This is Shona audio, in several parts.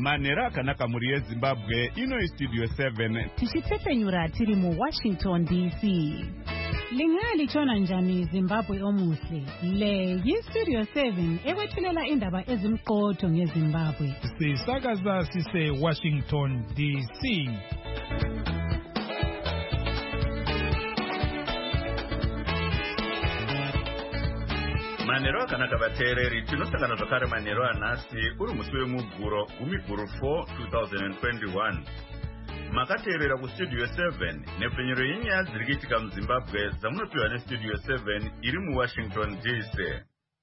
Manera akanaka muri yeZimbabwe ino Studio 7 tichitepfenyura tiri mu Washington DC. Lingali chona njani Zimbabwe omuhle. Le Studio 7 ekwethulela indaba ezimqotho ngeZimbabwe. Sisakaza sise Washington DC. Manero akanaka vateereri tinosangana zvakare manero anhasi uri musi wemuguro gumiguru 4 2021 makateerera kustudio 7 nepfenyuro yenyaya dziri kuitika muZimbabwe dzamunopiwa nestudio 7 iri muWashington DC.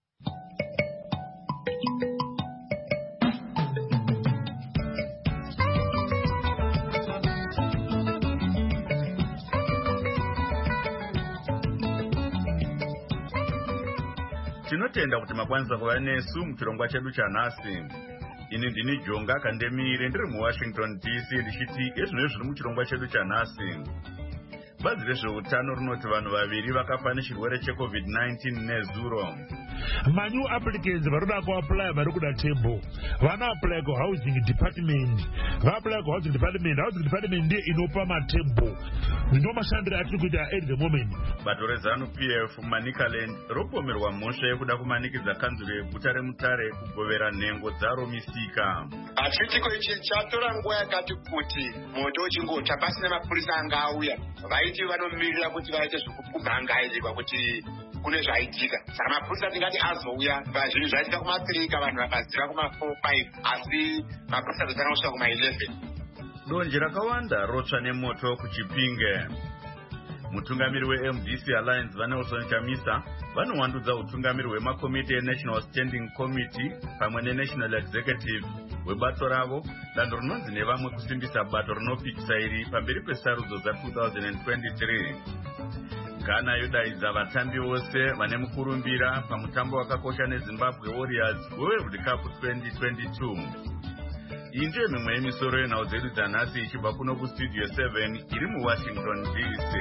Tinotenda kuti makwanisa kuva nesu muchirongwa chedu chanhasi. Ini ndini Jonga Kandemire ndiri muWashington DC ndichiti ezvino zviri muchirongwa chedu chanhasi. Bazi rezveutano rinoti vanhu vaviri vakafa nechirwere cheCovid-19 nezuro. Manu applicants varoda kuapply vari kuda table. Vana apply ku housing department. Va apply ku housing department. Housing department ndiye inopa matable. Ndo mashandira atiri kuita at the moment. Bato reZANU-PF Manicaland ropomerwa mhosva yekuda kumanikidza kanzuro yeguta reMutare kugovera nhengo dzaro misika. Chiitiko ichi chatora nguva yakati kuti moto uchingotsva pasina mapurisa anga auya. Vaiti vanomirira kuti vaite zvekubhangaidzwa kuti kune zvaitika. Saka mapurisa tingati azouya pazvinhu zvaitika kuma3 vanhu vakazira kuma4-5 asi mapurisa dzatanga kusvika kuma11. Donje rakawanda rotsva nemoto kuChipinge. Mutungamiri weMDC Alliance vaNelson Chamisa vanowandudza utungamiri hwemakomiti eNational Standing Committee pamwe neNational Executive webato ravo danho rinonzi nevamwe kusimbisa bato rinopikisa iri pamberi pesarudzo dza2023. Ghana yodaidza vatambi vose vane mukurumbira pamutambo wakakosha neZimbabwe Warriors weWorld Cup 2022. Iyi ndiyo mimwe yemisoro yenhau dzedu dzanhasi ichibva kuno kustudio 7 iri muWashington DC.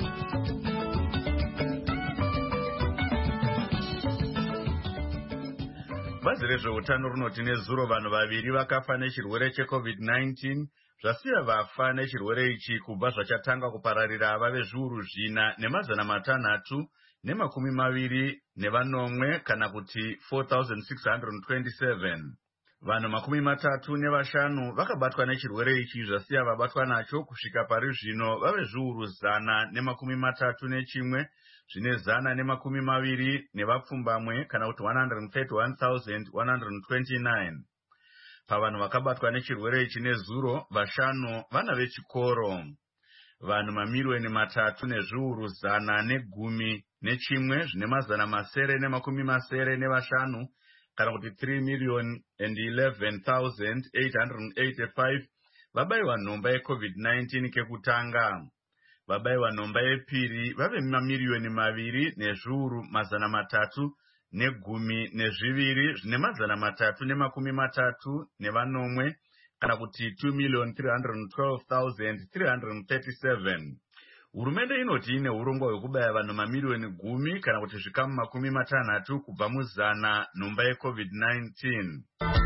Bazi rezveutano rinoti nezuro vanhu vaviri vakafa nechirwere cheCovid-19 zvasiya vafa nechirwere ichi kubva zvachatanga kupararira vave zviuru 4,427 kana kuti 4,627. Vanhu 35 vakabatwa nechirwere ichi zvasiya vabatwa nacho kusvika pari zvino vave zviuru 131 zvine 120 nevapfumbamwe kana kuti 131,129. Pavanhu vakabatwa nechirwere ichi nezuro 5 vana vechikoro. Vanhu mamiliyoni 3 nezviuru 111 zvine 975 kana kuti 3,011,885 vabayiwa nhomba yeCovid-19 kekutanga. Vabayiwa nhomba yepiri vave mamiliyoni 2 nezviuru 312 zvine 330 kana kuti 2,312,337. Hurumende inoti ine urongwa hwekubaya vanhu mamiliyoni 10 kana kuti zvikamu 60 kubva muzana nhomba yeCovid-19.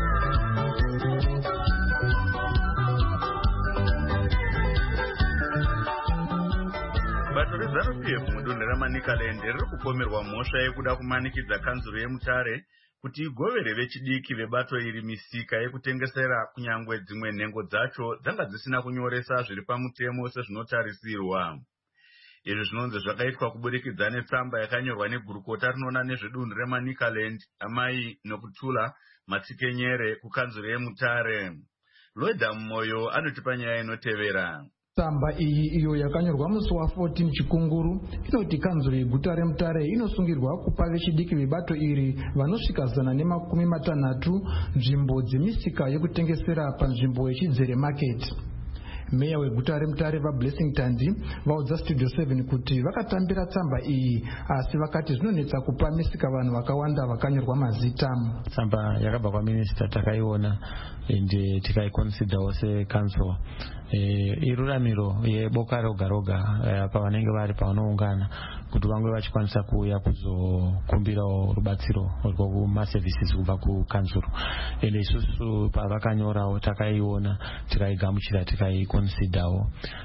Bato reZANU-PF mudunhu raManicaland riri kupomerwa mhosva yekuda kumanikidza kanzuro yeMutare kuti igovere vechidiki vebato iri misika yekutengesera kunyangwe dzimwe nhengo dzacho dzanga dzisina kunyoresa zviri pamutemo sezvinotarisirwa. Izvi zvinonzi zvakaitwa kuburikidza netsamba yakanyorwa negurukota rinoona nezvedunhu reManicaland amai Nokutula Matsikenyere kukanzuro yeMutare. Loida Moyo anotipa nyaya inotevera. Tsamba iyi iyo yakanyorwa musi wa14 Chikunguru inoti kanzuro yeguta reMutare inosungirwa kupa vechidiki vebato iri vanosvika 160 nzvimbo dzemisika yekutengesera panzvimbo yeChidzere Market. Meya weguta reMutare vaBlessing Tandi vaudza Studio 7 kuti vakatambira tsamba iyi asi vakati zvinonetsa kupa misika vanhu vakawanda vakanyorwa mazita. Tsamba yakabva kwaMinista takaiona ende tikaiconsidera seCouncil iruramiro yeboka roga roga pavanenge vari pavanoungana kuti vange vachikwanisa kuuya kuzokumbirawo rubatsiro rwekumaservices kubva kukanzuro. Ende isusu pavakanyorawo takaiona tikaigamuchira tikaiconsiderawo.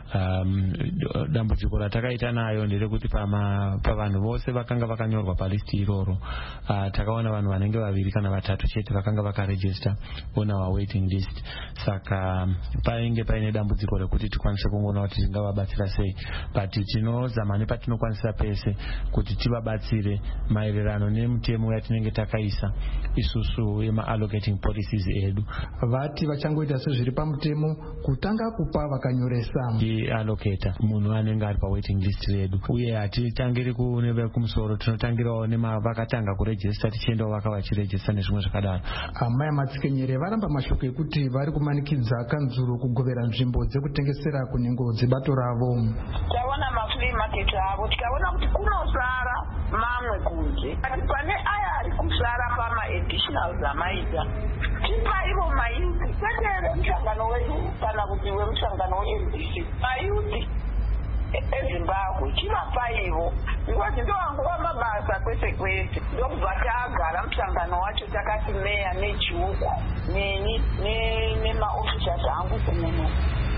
Dambudziko ratakaita nayo nderekuti pavanhu vose vakanga vakanyorwa palisti iroro takaona vanhu vanenge 2 kana 3 chete vakanga vakaregister on our waiting list. Saka painge paine dambudziko rekuti tikwanise kuona kuti tingavabatsira sei, but tinozama nepatinokwanisa pese kuti tivabatsire maererano nemutemo yatinenge takaisa isusu yema-allocating policies edu. Vati vachangoita sezviri pamutemo kutanga kupa vakanyoresa allocata munhu anenge ari pawaiting list redu, uye hatitangiri kuneve kumusoro, tinotangirawo vakatanga kuregister tichiendawo vakavachiregister nezvimwe zvakadaro. Amai Matsikanyere varamba mashoko ekuti vari kumanikidza kanzuro kugovera nzvimbo dzekutengesera kunengo dzebato ravo. Taona mafree market avo tikaona kuti kunosara mamwe kunze, asi pane aya ari kusara pama-additionals amaita tipaivo mayuti kwete vemuhlangano wedu kana kuti wemuhlangano we-MDC mayuti eZimbabwe chivapaivo because ndovangova mabasa kwese kwese. Ndokubva tagara muhlangano wacho takati meya nejuda neni nemaofficers angu kunono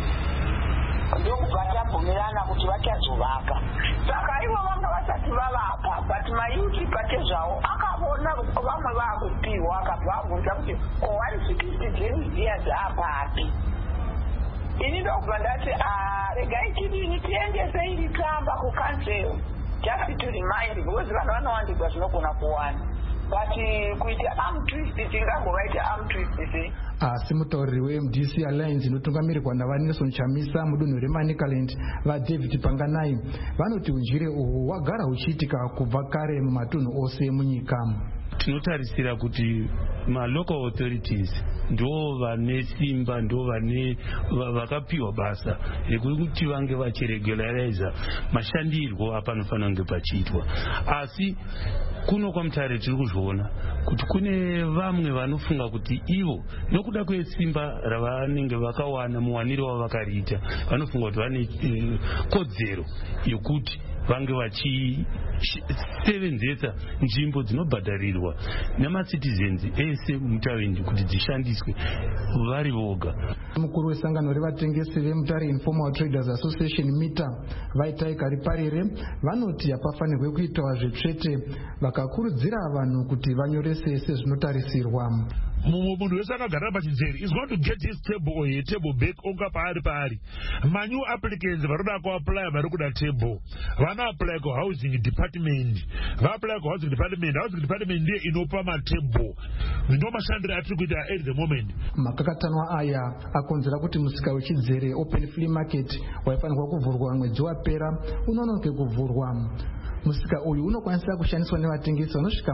ndokubva tabvumirana kuti vachazovaka. Saka ivo vanga vasati vavapa, but mayuti pate zvavo akavona vamwe vakupiwa akabva abvunza kuti vari 60 ziya dzaapapi. Ini ndokubva ndati regai chidini tiendese iri tsamba kucancel just to remind because vanhu vanowandirwa zvinogona kuwana, but kuita arm twist tingangovaita arm twist sei. Asi mutauriri weMDC Alliance inotungamirirwa naVanelson Chamisa mudunhu reManicaland vaDavid Panganai vanoti unjire uhwu hwagara huchiitika kubva kare mumatunhu ose munyika. Tinotarisira kuti ma-local authorities ndo vane simba, ndo vane vakapiwa basa rekuti vange vachiregulariza mashandirwo apanofanira kunge pachiitwa. Asi kuno kwaMutare tiri kuzviona kuti kune vamwe vanofunga kuti ivo nokuda kwesimba ravanenge vakawana muwaniro wavakariita vanofunga kuti vane kodzero yokuti vange vachisevenzesa nzvimbo dzinobhadharirwa nemacitizens ese mutawindi kuti dzishandiswe vari voga. Mukuru wesangano revatengesi veMutare Informal Traders Association MITA Vaitai Kariparire vanoti hapafanirwe kuitawa zvetsvete, vakakurudzira vanhu kuti vanyorese sezvinotarisirwa. Munhu wese akagara pachinzeri is going to get his table or a table back onga paari. New applicants varoda kuapply vari kuda table vana apply ku housing department, vaapply ku housing department ndiye inopa matable. Ndo mashandiro atiri kuita at the moment. Makakatanwa aya akonzera kuti musika wechidzere open flea market waifanirwa kuvhurwa mwedzi wapera unonoke kuvhurwa. Musika uyu unokwanisa kushandiswa nevatengesi vanosvika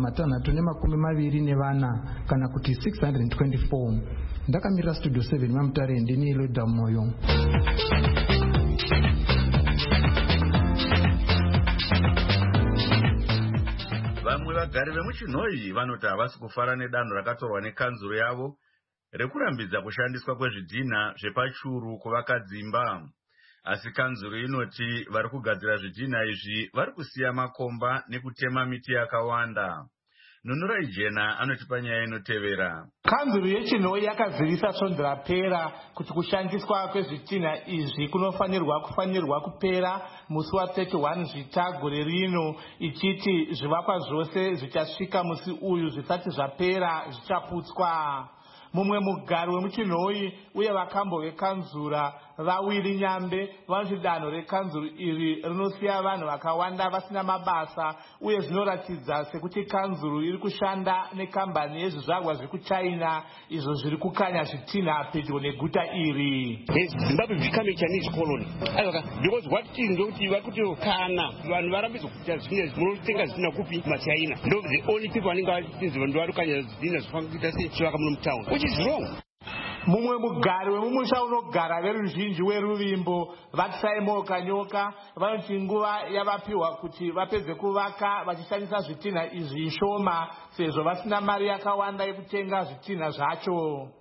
624 kana kuti 624. Ndakamirira studio 7 maMutare ndini Loda Moyo. Vamwe vagari vemuchinhoyi vanoti havasi kufara nedanho rakatorwa nekanzuro yavo rekurambidza kushandiswa kwezvidhina zvepachuru kuvakadzimba. Asi kanzuro inoti vari kugadzira zvidhina izvi vari kusiya makomba nekutema miti yakawanda. Nunurai Jena anotipa nyaya inotevera. Kanzuro yechinhoyi yakazivisa svonzo rapera kuti kushandiswa kwezvidhina izvi kufanirwa kupera musi wa31 Zvita gore rino, ichiti zvivakwa zvose zvichasvika musi uyu zvisati zvapera zvichaputswa. Mumwe mugari wemuchinhoyi uye vakambo vekanzura vawiri Nyambe vanoti danho rekanzuro iri rinosiya vanhu vakawanda vasina mabasa uye zvinoratidza sekuti kanzuro iri kushanda nekambani yezvizvarwa zviri kuChina izvo zviri kukanya zvitinha pedyo neguta iri. Zimbabwe become a Chinese colony. Because what is ndoti vakuti kana vanhu varambidzwa kuita zvinhu zvinotenga zvidhina kupi maChina. Ndo the only people vanenge vachinzi ndo vari kukanya zvidhina zvifanga kuita sechivaka muno mutown. Which is wrong. Mumwe mugari wemumusha unogara veruzhinji weruvimbo vati Simon Kanyoka vanoti nguva yavapiwa kuti vapedze kuvaka vachishandisa zvitinha izvi shoma sezvo vasina mari yakawanda yekutenga zvitinha zvacho.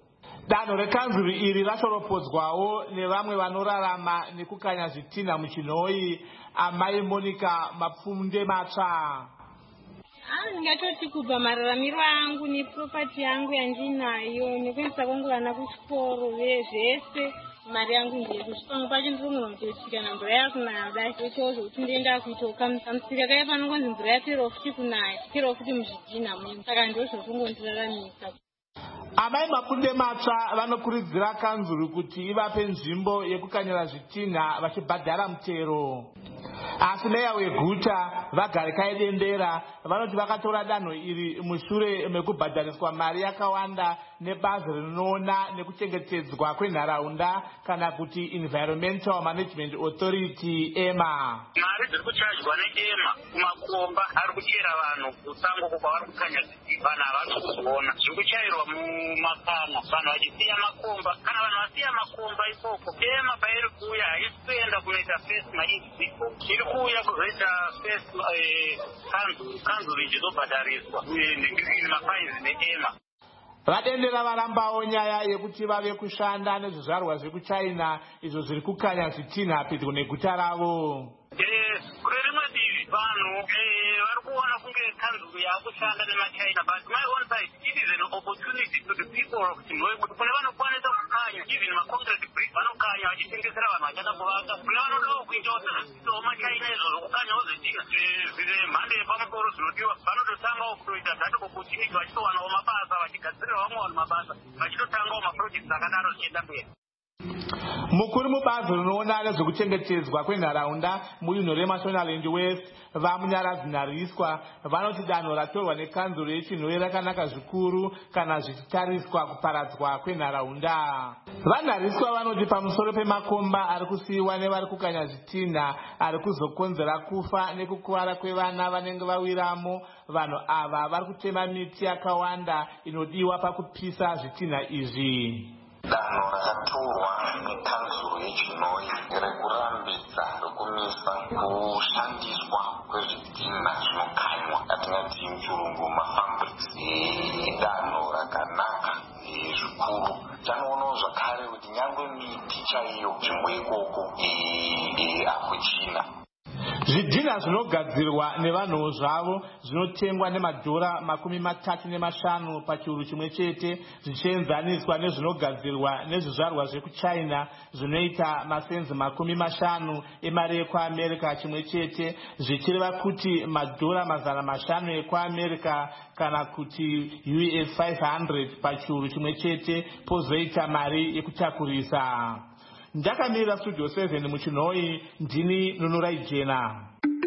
Danho rekanzuru iri rashoropodzwawo nevamwe vanorarama nekukanya zvitinha muchinhoi. Amai Monica Mapfunde Matsva. Ndingatoti kubva mararamiro angu nepropati yangu yandinayo nekuendesa kwangu vana kuchikoro zvese mari yangu ndeyekuzvipamwe pacho ndinogona kutoti kana mvura yakunaya kudai toitawo zvokuti ndienda kuitoka kamusika kaya panongonzi mvura yaperawo futi kunaya kuperawo futi muzvidhinha muno saka ndozvokungondiraramisa. Amai Mapfunde Matsva vanokurudzira kanzuru kuti ivape nzvimbo yekukanyira zvitinha vachibhadhara mutero. Asi meya weguta Vagarikai Dendera vanoti vakatora danho iri mushure mekubhadhariswa mari yakawanda nebazi rinoona nekuchengetedzwa kwenharaunda kana kuti Environmental Management Authority EMA. Mari dziri kuchajwa neEMA kumakomba ari kuchera vanhu kusango uko kwavari kukanya zvitinha vanhu havasi kuzoona zviri kuchairwa mumakana vanhu vachisiya makomba. Kana vanhu vasiya makomba ikoko EMA pairi kuuya haisi kuenda kunoita first maiziko iri kuuya kuzoita first kanzuru ichizobhadhariswa nemafainzi neEMA. Vadendera varambawo nyaya yekuti vave kushanda nezvizvarwa zvekuchina izvo zviri kukanya zvitinha pedyo neguta ravo. Kune rimwe divi vanhu vari kuona kunge kanzuru yakushanda nemachina, but my own side it is an opportunity to the people kuti kune vanokwanisa kukanya even maconcrete brick vanokanya vachitengesera vanhu vachada kuvaka. Kune vanodawo kuitawo sezvisisawo machina izvo zvokukanyawo zvitinha zvine mhando yepamusoro zvinodiwa vanototangawo kutoita that opportunity vachitowanawo mabasa vachigadzirira vamwe vanhu mabasa vachitotangawo maprojects akadaro zvichienda mberi. Mukuru mubazi rinoona nezvekuchengetedzwa kwenharaunda muUnion West vamunyaradzi Nhariswa vanoti danho ratorwa nekanzuru yechinhoi rakanaka zvikuru kana zvichitariswa kuparadzwa kwenharaunda. VaNhariswa vanoti pamusoro pemakomba ari kusiyiwa nevari kukanya zvitinha ari kuzokonzera kufa nekukuvara kwevana vanenge vawiramo, vanhu ava vari kutema miti yakawanda inodiwa pakupisa zvitinha izvi. Danho rakatorwa nekanzuru yechinhoi rekurambidza rekumisa kushandiswa kwezvitinha zvinokanywa atingati muchirungu mafabrics. Danho rakanaka zvikuru. Tanoonawo zvakare kuti nyangwe miti chaiyo nzvimbo ikoko hakuchina. Zvidhinha zvinogadzirwa nevanhuwo zvavo zvinotengwa nemadhora $35 pachiuru chimwe chete zvichienzaniswa nezvinogadzirwa nezvizvarwa zvekuchina zvinoita masenzi $50 emari yekuAmerica chimwe chete, zvichireva kuti madhora $500 ekuAmerica kana kuti US 500 pachiuru chimwe chete, pozoita mari yekutakurisa. Ndakamirira Studio 7 muchinhoi, ndini Nunurai Jena.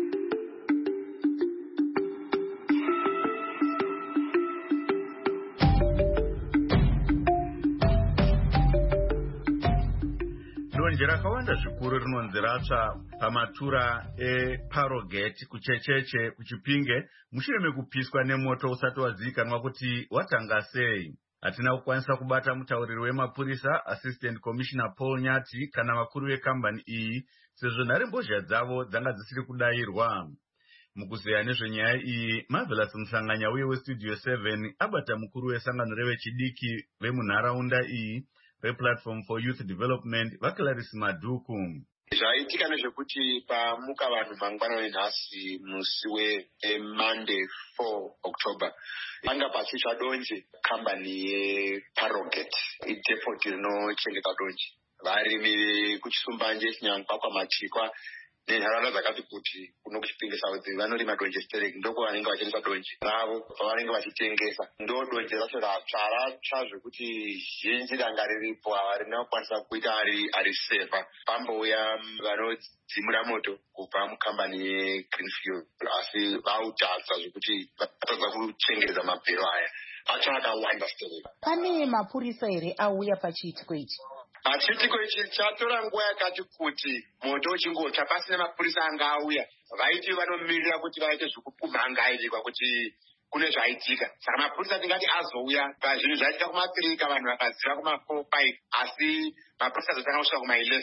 Donje rakawanda zvikuru rinonzi ratsva pamatura eParrogate kuchecheche kuChipinge mushure mekupiswa nemoto usati wazivikanwa kuti watanga sei. Hatina kukwanisa kubata mutauriri wemapurisa Assistant Commissioner Paul Nyati kana vakuru vekambani iyi sezvo nharembozha dzavo dzanga dzisiri kudairwa. Mukuzeya nezvenyaya iyi, Marvelous Musanganya uye weStudio 7 abata mukuru wesangano revechidiki vemunharaunda iyi vePlatform for Youth Development vaClarisse Madhuku. Zvaitika nezvekuti pamuka vanhu mangwanani nhasi musi weMonday 4 October panga pachitsva donje kambani yeParrogate idepot rinochengeta donje. Varimi vekuchisumbanje Chinyankwa kwaMatikwa nenharaunda dzakati kuti kuno kuChipinge South vanorima donje stereki, ndoko vanenge vachendesa donje ravo pavanenge vachitengesa. Ndo donje racho ratsva zvekuti zhinji ranga riripo havarina kukwanisa kuita ari sefa. Pambouya vanodzimura moto kubva mukambani yeGreenfield asi vautadza zvekuti vatadza kuchengetedza mabhero aya. Acho akawanda stereki. Pane mapurisa here auya pachiitiko ichi? Chiitiko ichi chatora nguva yakati kuti moto uchingotsva pasina mapurisa anga auya. Vaiti vanomirira kuti vaite zvekupumhanga izvi kuti kune zvaitika. Saka mapurisa tingati azouya pazvinhu zvaitika kuma3 vanhu vakaziva kuma4-5 asi mapurisa azotanga kusvika kuma11.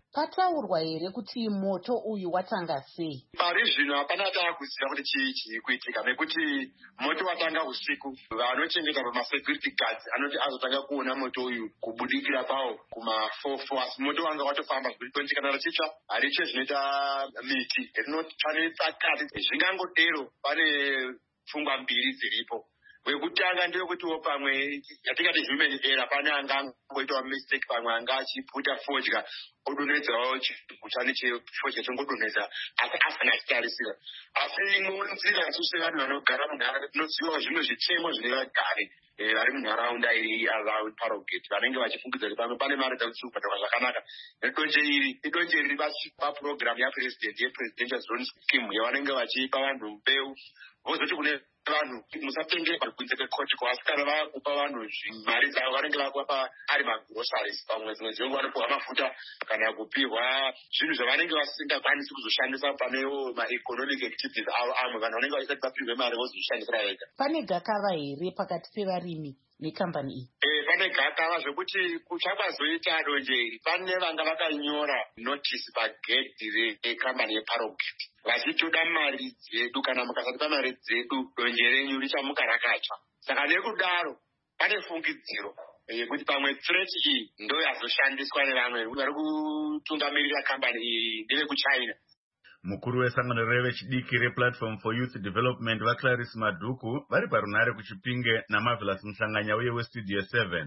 pataurwa here kuti moto uyu watanga sei? Pari zvino hapana taakuziva kuti chii chiri kuitika, nekuti moto watanga usiku. Vanochengeta pamasecurity guards anoti azotanga kuona moto uyu kubudikira pawo kuma4 asi moto wanga watofamba zviri kana richitsva haricho zvinoita miti rinotsva nepakati. Zvingangodero pane pfungwa mbiri dziripo. Wekutanga ndewekutiwo pamwe yatingati human error, pane angangoitawo mistake, pamwe anga achiputa fodya odonhedzawo chigutani chefodya chongodonhedza asi asana achitarisira. Asi imwe nzira isusu sevanhu vanogara munharaunda tinoziva zvimwe zvitemo zvine vagari vari munharaunda iri around Parrogate vanenge vachifungidza kuti pamwe pane mari dzakuti kubhadharwa zvakanaka. Nedonje iri idonje riri papurogiramu yapresident yepresidential zone scheme yavanenge vachipa vanhu mbeu vozoti kune vanhu musatengerwa kunze kwekotiko, asi kana vakupa vanhu mari dzavo vanenge vakupa ari magrosaries pamwe dzimwe dzenguva vanopiwa mafuta kana kupiwa zvinhu zvavanenge vasingakwanisi kuzoshandisa panewo maeconomic activities avo. Amwe vanhu vanenge vasati vapirwe mari vozozvishandisira vega. Pane gakava here pakati pevarimi nekambani iyi? Pane gakava zvokuti kuchakwazoita donje iri pane vanga vakanyora notice pagedhi rekambani yeParrogate vachitoda mari dzedu, kana mukasatipa mari dzedu donje renyu richamuka rakatsva. Saka nekudaro pane fungidziro yekuti pamwe threat iyi ndo yazoshandiswa nevamwe vari kutungamirira kambani iyi ndevekuchina. Mukuru wesangano revechidiki replatform for youth development vaClarice Madhuku vari parunare kuChipinge naMarvelous Muhlanganya uye westudio 7.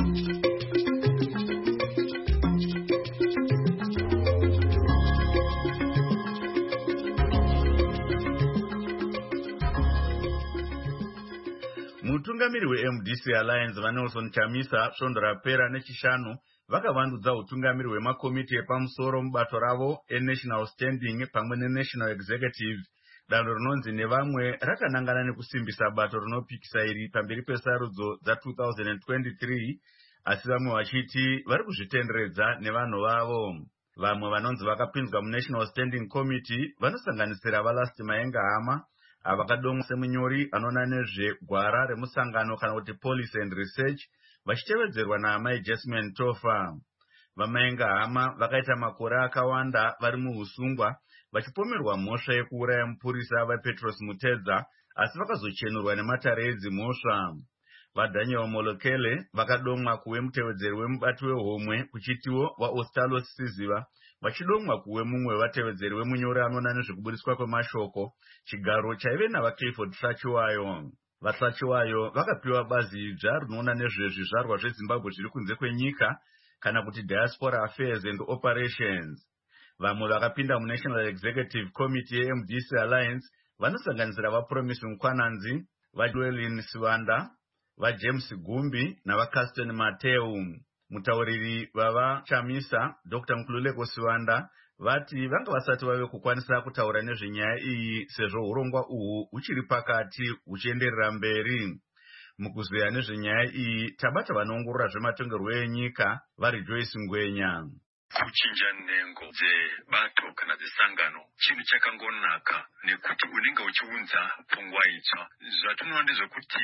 Mutungamiri weMDC Alliance vaNelson Chamisa svondo rapera nechishanu vakavandudza utungamiri hwemakomiti epamusoro mubato ravo eNational Standing pamwe neNational Executive. Danho rinonzi nevamwe rakanangana nekusimbisa bato rinopikisa iri pamberi pesarudzo dza2023, asi vamwe vachiti vari kuzvitenderedza nevanhu vavo. Vamwe vanonzi vakapinzwa muNational Standing Committee vanosanganisira vaLasti Maenga Hama avakadomwa semunyori anoona nezvegwara remusangano kana kuti Policy and Research, vachitevedzerwa naamai Jasmine Tofa. Vamaenga Hama vakaita makore akawanda vari muusungwa vachipomerwa mhosva yekuuraya mupurisa vaPetros Mutedza, asi vakazochenurwa nematare edzimhosva. VaDaniel Molokele vakadomwa kuve mutevedzeri wemubati wehomwe kuchitiwo waOstalos Siziva, vachidomwa kuve mumwe wevatevedzeri wemunyori anoona nezvekubudiswa kwemashoko, chigaro chaive navaClifford Hlachiwayo. VaHlachiwayo vakapiwa bazi idzva rinoona nezvezvizvarwa zveZimbabwe zviri kunze kwenyika kana kuti Diaspora Affairs and Operations. Vamwe vakapinda muNational Executive Committee yeMDC Alliance vanosanganisira vaPromise Mkwananzi, vaJoelin Siwanda, vaJames Gumbi navaCaston Mateu. Mutauriri vavaChamisa Dr. Nkululeko Siwanda vati vanga vasati vave kukwanisa kutaura nezvenyaya iyi sezvo urongwa uhu huchiri pakati huchienderera mberi. Mukuzeya nezvenyaya iyi tabata vanoongorora zvematongerwo enyika vari Joyce Ngwenya. Kuchinja nhengo dzebato kana dzesangano chinhu chakangonaka nekuti unenge uchiunza pfungwa itsva. Zvatinoona ndezvekuti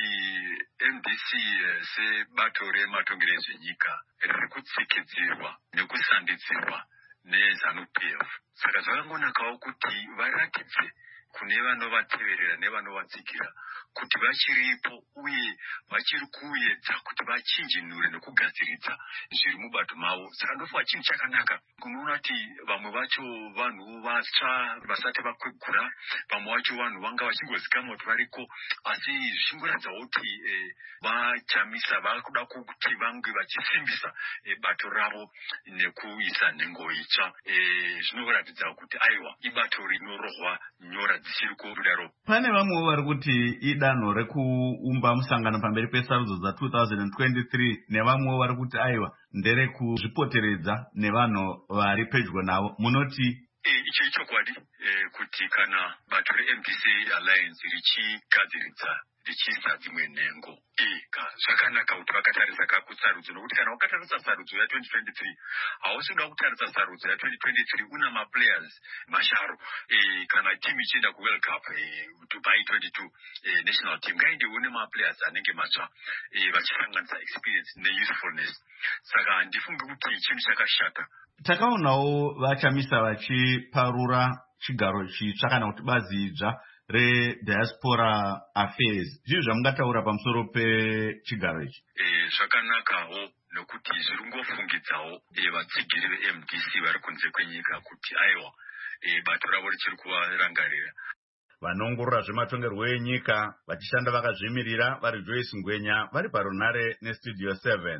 MDC sebato rematongero ezvenyika riri kutsikidzirwa nekusandidzirwa neZANU-PF. Saka zvakangonakawo kuti varatidze kune vanovateverera nevanovatsikira kuti vachiripo uye vachiri kuedza kuti vachinjinure nekugadziridza zviri mubato mavo. Saka ndofunga chinhu chakanaka. Kunoona kuti vamwe vacho vanhu vatsva vasati vakwegura, vamwe vacho vanhu vanga vachingozikanwa kuti variko, asi zvichingoratidzawo kuti vaChamisa vari kuda kuti vange vachisimbisa bato ravo nekuisa nhengo itsva. Zvinoratidza kuti aiwa ibato rinorohwa nyora dzisiri kudaro. Pane vamwe vari kuti idanho rekuumba musangano pamberi pesarudzo dza2023 nevamwe vari kuti aiwa nderekuzvipoteredza nevanhu vari pedyo navo. Munoti icho ichokwadi kuti kana bato reMDC Alliance richigadziridza richiisa dzimwe nhengo zvakanaka kuti vakatarisa kakusarudzo, nokuti kana wakatarisa sarudzo ya2023 hausi kuda kutaridza sarudzo ya2023 una maplayers masharo. Kana timu ichienda kuworld cup Dubai 22 national team ngaende une maplayers anenge matsva vachisanganisa experience neusefulness. Saka handifungi kuti chinhu chakashata. Takaonawo vachamisa vachiparura chigaro chitsva kana kuti bazi idzva rediaspora affairs. Zvizvi zvamungataura pamusoro pechigaro ichi? Zvakanakawo nokuti zviri ngofungidzawo vatsigiri veMDC vari kunze kwenyika kuti aiwa bato ravo richiri kuvarangarira. Vanoongorora zvematongerwo enyika vachishanda vakazvimirira vari Joyce Ngwenya vari parunare nestudio 7.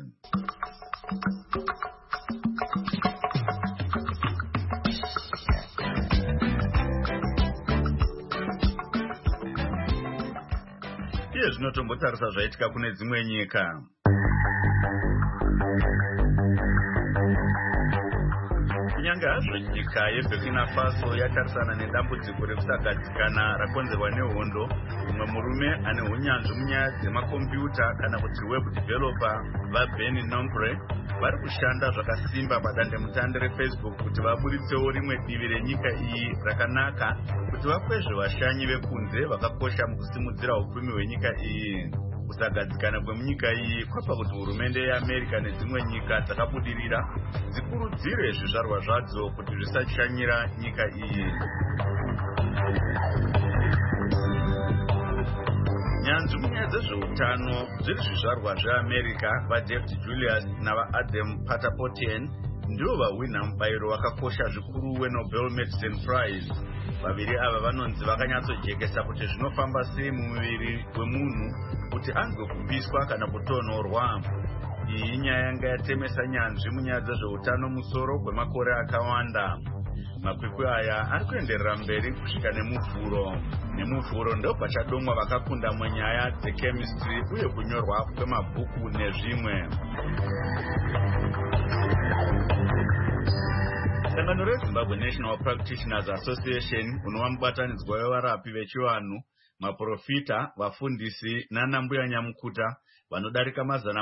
Iye zvinotombotarisa zvaitika kune dzimwe nyika. Kunyange hazvo nyika yeBurkina Faso yatarisana nedambudziko rekusagadzikana rakonzerwa nehondo, umwe murume ane unyanzvi munyaya dzemakombiyuta kana kuti web developer vaBeni Nombre vari kushanda zvakasimba padandemutande reFacebook kuti vaburitsewo rimwe divi renyika iyi rakanaka kuti vakwezve vashanyi vekunze vakakosha mukusimudzira upfumi hwenyika iyi. Kusagadzikana kwemunyika iyi kwapa kuti hurumende yeAmerica nedzimwe nyika dzakabudirira dzikurudzire zvizvarwa zvadzo kuti zvisashanyira nyika iyi. Nyanzvi munyaya dzezveutano zviri zvizvarwa zveAmerica vaDavid Julius navaAdam Patapotian ndivo vahwina mubayiro wakakosha zvikuru weNobel Medicine Prize. Vaviri ava vanonzi vakanyatsojekesa kuti zvinofamba sei mumuviri wemunhu kuti anzwe kupiswa kana kutonhorwa. Iyi nyaya yanga yatemesa nyanzvi munyaya dzezveutano musoro kwemakore akawanda. Makwikwi aya ari kuenderera mberi kusvika nemuvhuro. Nemuvhuro ndo pachadomwa vakakunda munyaya dzechemistry uye kunyorwa kwemabhuku nezvimwe. Sangano reZimbabwe National Practitioners Association unova mubatanidzwa wevarapi vechivanhu, maprofita, vafundisi nanambuya nyamukuta vanodarika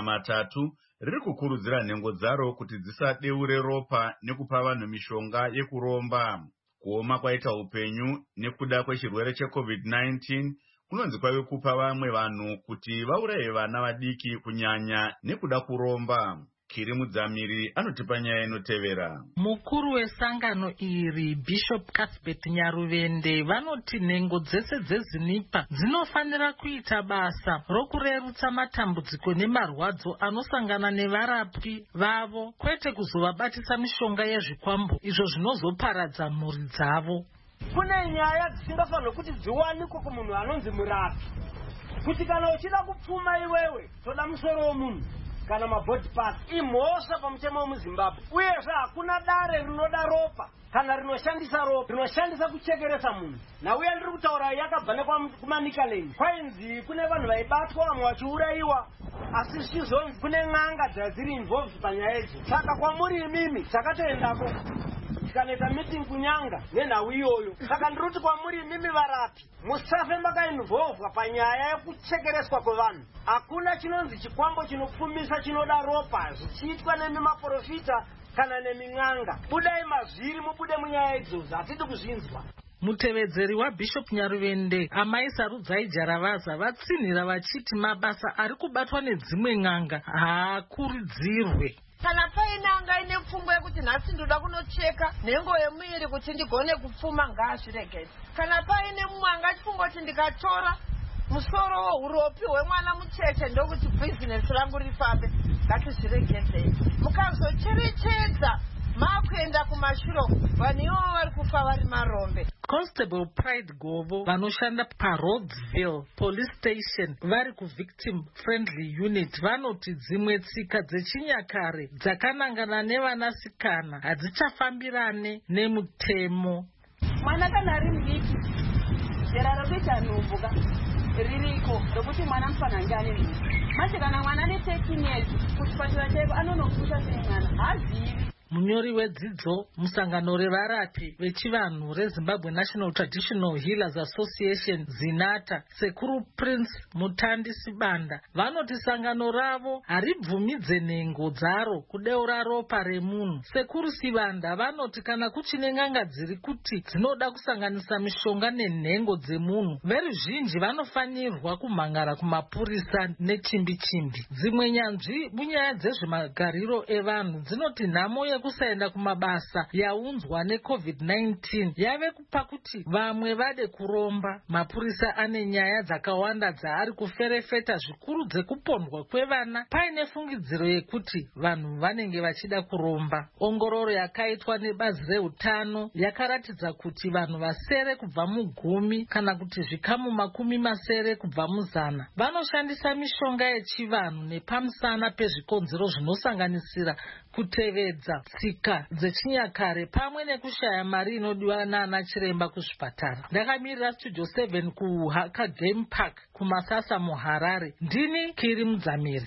300 riri kukurudzira nhengo dzaro kuti dzisadeure ropa nekupa vanhu mishonga yekuromba. Kuoma kwaita upenyu nekuda kwechirwere cheCovid-19 kunonzi kwave kupa vamwe vanhu kuti vauraye vana vadiki kunyanya nekuda kuromba. Kiri Mudzamiri anotipa nyaya inotevera. Mukuru wesangano iri Bishop Cuthbert Nyaruvende vanoti nhengo dzese dzezinipa dzinofanira kuita basa rokurerutsa matambudziko nemarwadzo anosangana nevarapi vavo, kwete kuzovabatisa mishonga yezvikwambo izvo zvinozoparadza mhuri dzavo. Kune nyaya dzisingafanirwe kuti dziwanikwe kumunhu anonzi murapi, kuti kana uchida kupfuma iwewe toda musoro womunhu kana mabody parts imhosva pamutemo wemuZimbabwe. Uyezve hakuna dare rinoda ropa kana rinoshandisa ropa rinoshandisa kuchekeresa munhu. Nauya ndiri kutaura yakabva nekumaNicaland kwainzi kune vanhu vaibatwa vamwe vachiurayiwa, asi zvizonzi kune n'anga dzadziri involved panyaya idzi. Saka kwamuri imimi takatoendako tikanoita meeting kunyanga nenhau iyoyo. Saka ndirikuti kwamuri imimi varapi musafe makainvolvwa panyaya yekuchekereswa kwevanhu. Hakuna chinonzi chikwambo chinopfumisa chinoda ropa zvichiitwa nemimaprofita kana nemin'anga. Budai mazviri mubude munyaya idzodzo, hatidi kuzvinzwa. Mutevedzeri waBishop Nyaruvende Amai Sarudzai Jaravaza vatsinhira vachiti mabasa ari kubatwa nedzimwe n'anga haakurudzirwe. Kana paine anga ine pfungwa yekuti nhasi ndoda kunocheka nhengo yemuviri kuti ndigone kupfuma ngaazviregeze. Kana paine mumwe anga achifungwa kuti ndikatora musoro wohuropi hwemwana mucheche ndokuti bhizinesi rangu rifambe, ngatizviregezei. Mukazocherechedza makuenda kumashuro vanhu ivo vari kufa vari marombe. Constable Pride Govo vanoshanda paRhodsville Police Station vari kuvictim friendly unit vanoti dzimwe tsika dzechinyakare dzakanangana nevanasikana hadzichafambirane nemutemo. Mwana kana ari mudiki jera rokuita nhumbuka ririko rokuti mwana mufanange ane nhumbu. Manje kana mwana ane 13 years kuchipatara chaipo anonokusa sei mwana hazivi. munyori wedzidzo musangano revarapi vechivanhu reZimbabwe National Traditional Healers Association ZINATA, sekuru Prince Mutandi Sibanda, vanoti sangano ravo haribvumidze nhengo dzaro kudeura ropa remunhu. Sekuru Sibanda vanoti kana kuchine n'anga dziri kuti dzinoda kusanganisa mishonga nenhengo dzemunhu, veruzhinji vanofanirwa kumhangara kumapurisa nechimbi-chimbi. Dzimwe nyanzvi munyaya dzezvemagariro evanhu dzinoti nhamo yekusaenda kumabasa yaunzwa neCovid-19 yave kupa kuti vamwe vade kuromba. Mapurisa ane nyaya dzakawanda dzaari kuferefeta, zvikuru dzekupondwa kwevana paine fungidziro yekuti vanhu vanenge vachida kuromba. Ongororo yakaitwa nebazi reutano yakaratidza kuti vanhu vasere kubva mu10 kana kuti zvikamu masere kubva mu100 vanoshandisa mishonga yechivanhu nepamusana pezvikonzero zvinosanganisira kutevedza tsika dzechinyakare pamwe nekushaya mari inodiwa naana chiremba kuzvipatara. Ndakamirira Studio 7 kuHaka Game Park kuMasasa muHarare. Ndini Kiri Mudzamiri.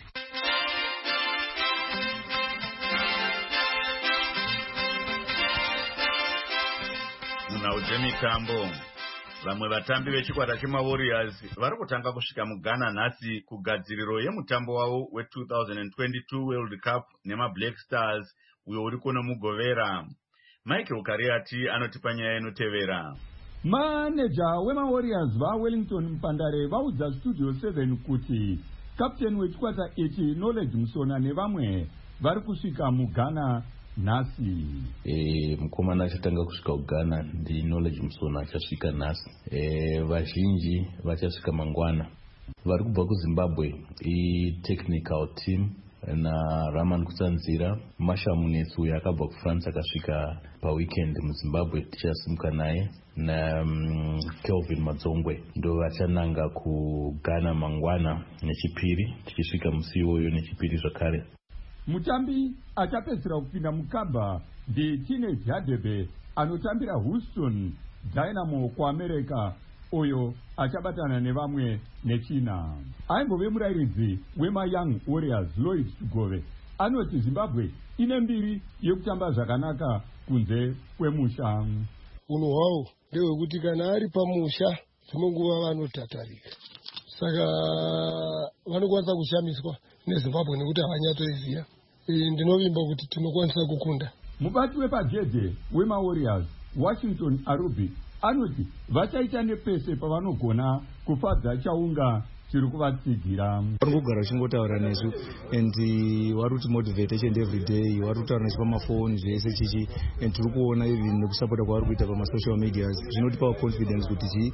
Munhau dzemitambo. Vamwe vatambi vechikwata chemaWarriors vari kutanga kusvika muGhana nhasi kugadziriro yemutambo wavo we2022 World Cup nemaBlack Stars uyo uri kuno mugovera. Michael Kariati anotipa nyaya inotevera. Maneja wemaWarriors vaWellington Mpandare vaudza Studio 7 kuti kapteni wechikwata ichi Knowledge Musona nevamwe vari kusvika muGhana nhasi. Mukomana achatanga kusvika kuGhana ndi Knowledge Musona achasvika nhasi. Vazhinji vachasvika mangwana. Vari kubva kuZimbabwe technical team na Raman Kutsanzira, Masha Munetsu uyo akabva kuFrance akasvika paweekend muZimbabwe tichasimuka naye, na Kelvin Madzongwe ndo vachananga kuGhana mangwana nechipiri tichisvika musi iwoyo nechipiri zvakare. Mutambi achapedzera kupinda mukamba ndi Teenage Hadebe anotambira Houston Dynamo kuAmerica, uyo achabatana nevamwe nechina. Aimbove murairidzi wemaYoung Warriors Lloyd Tugove anoti Zimbabwe ine mbiri yekutamba zvakanaka kunze kwemusha. Unhu hwawo ndewekuti kana ari pamusha dzimwe nguva vanotatarika, saka vanokwanisa kushamiswa neZimbabwe nekuti havanyatoiziva. Ndinovimba kuti tinokwanisa kukunda. Mubati wepajeje wemaWarriors Washington Arubi anoti vachaita nepese pavanogona kufadza chaunga chiri kuvatsigira. Vari kugara vachingotaura nesu and vari kuti motivate each and every day, vari kutaura nesu pamafoni zvese chichi, and tiri kuona even nekusapota kwavari kuita pamasocial medias zvinotipa confidence kuti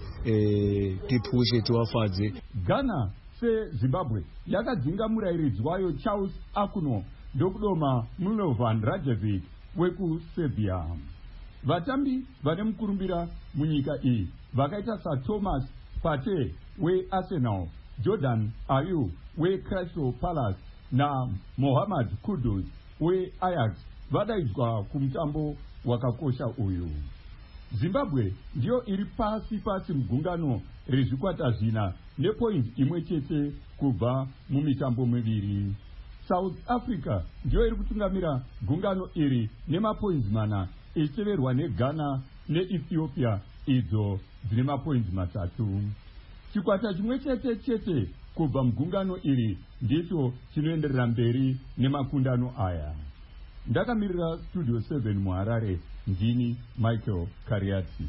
tipushe tiwafadze. Ghana seZimbabwe yakadzinga murairidzi wayo Charles Akuno ndokudoma Milovan Rajevic wekuSerbia. Vatambi vane mukurumbira munyika iyi vakaita saThomas Partey weArsenal, Jordan Ayew weCrystal Palace na Mohamed Kudus weAjax vadaidzwa kumutambo wakakosha uyu. Zimbabwe ndiyo iri pasi mugungano rezvikwata zvina nepoint imwe chete kubva mumitambo miviri. South Africa ndiyo iri kutungamira gungano iri nemapoints 4 ichiteverwa neGhana neEthiopia idzo dzine mapoints 3. Chikwata chimwe chete kubva mugungano iri ndicho chinoenderera mberi nemakundano aya. Ndakamirira Studio 7 muHarare, ndini Michael Kariati.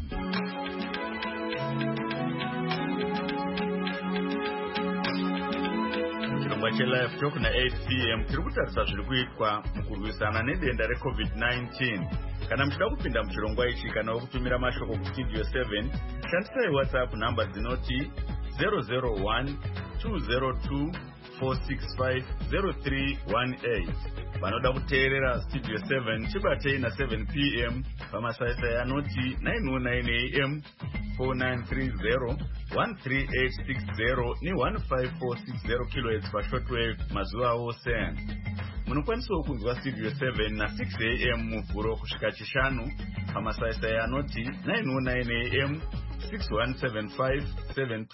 Chirongwa cheLive Talk na 8 PM tiri kutarisa zviri kuitwa mukurwisana nedenda reCovid-19. Kana muchida kupinda muchirongwa ichi kana kutumira mashoko kuStudio 7, shandisai WhatsApp namba dzinoti 001 202 465 0318. Vanoda kuteerera Studio 7 chibatei na 7 PM pamasaisai anoti 909 AM 4930 13860 ni 15460 kHz pashortwave mazuva ose. Munokwanisawo kunzwa Studio 7 na 6 AM muvhuro kusvika chishanu pamasaisai anoti 909 AM 6175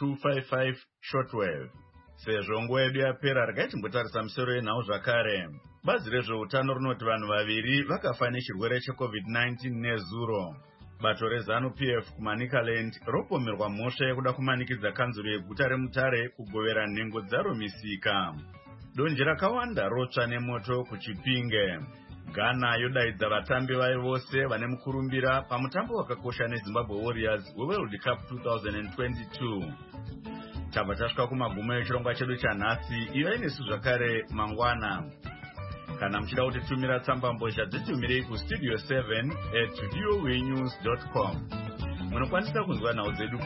7255 shortwave. Sezvo nguva yedu yapera, regai timbotarisa misoro yenhau zvakare. bazi rezveutano rinoti vanhu vaviri vakafa nechirwere cheCovid-19 nezuro. Bato reZANU-PF kuManicaland ropomerwa mhosva yekuda kumanikidza kanzuro yeguta reMutare kugovera nhengo dzaro misika. Donje rakawanda rotsva nemoto kuChipinge. Ghana yodaidza vatambi vayo vose vane mukurumbira pamutambo wakakosha neZimbabwe Warriors weWorld Cup 2022. Tabva tasvika kumagumo echirongwa chedu chanhasi, iyo inesu zvakare mangwana. Kana muchida kutitumira tsambambozha dzitumirei kustudio 7@voanews.com. Munokwanisa kunzwa nhau dzedu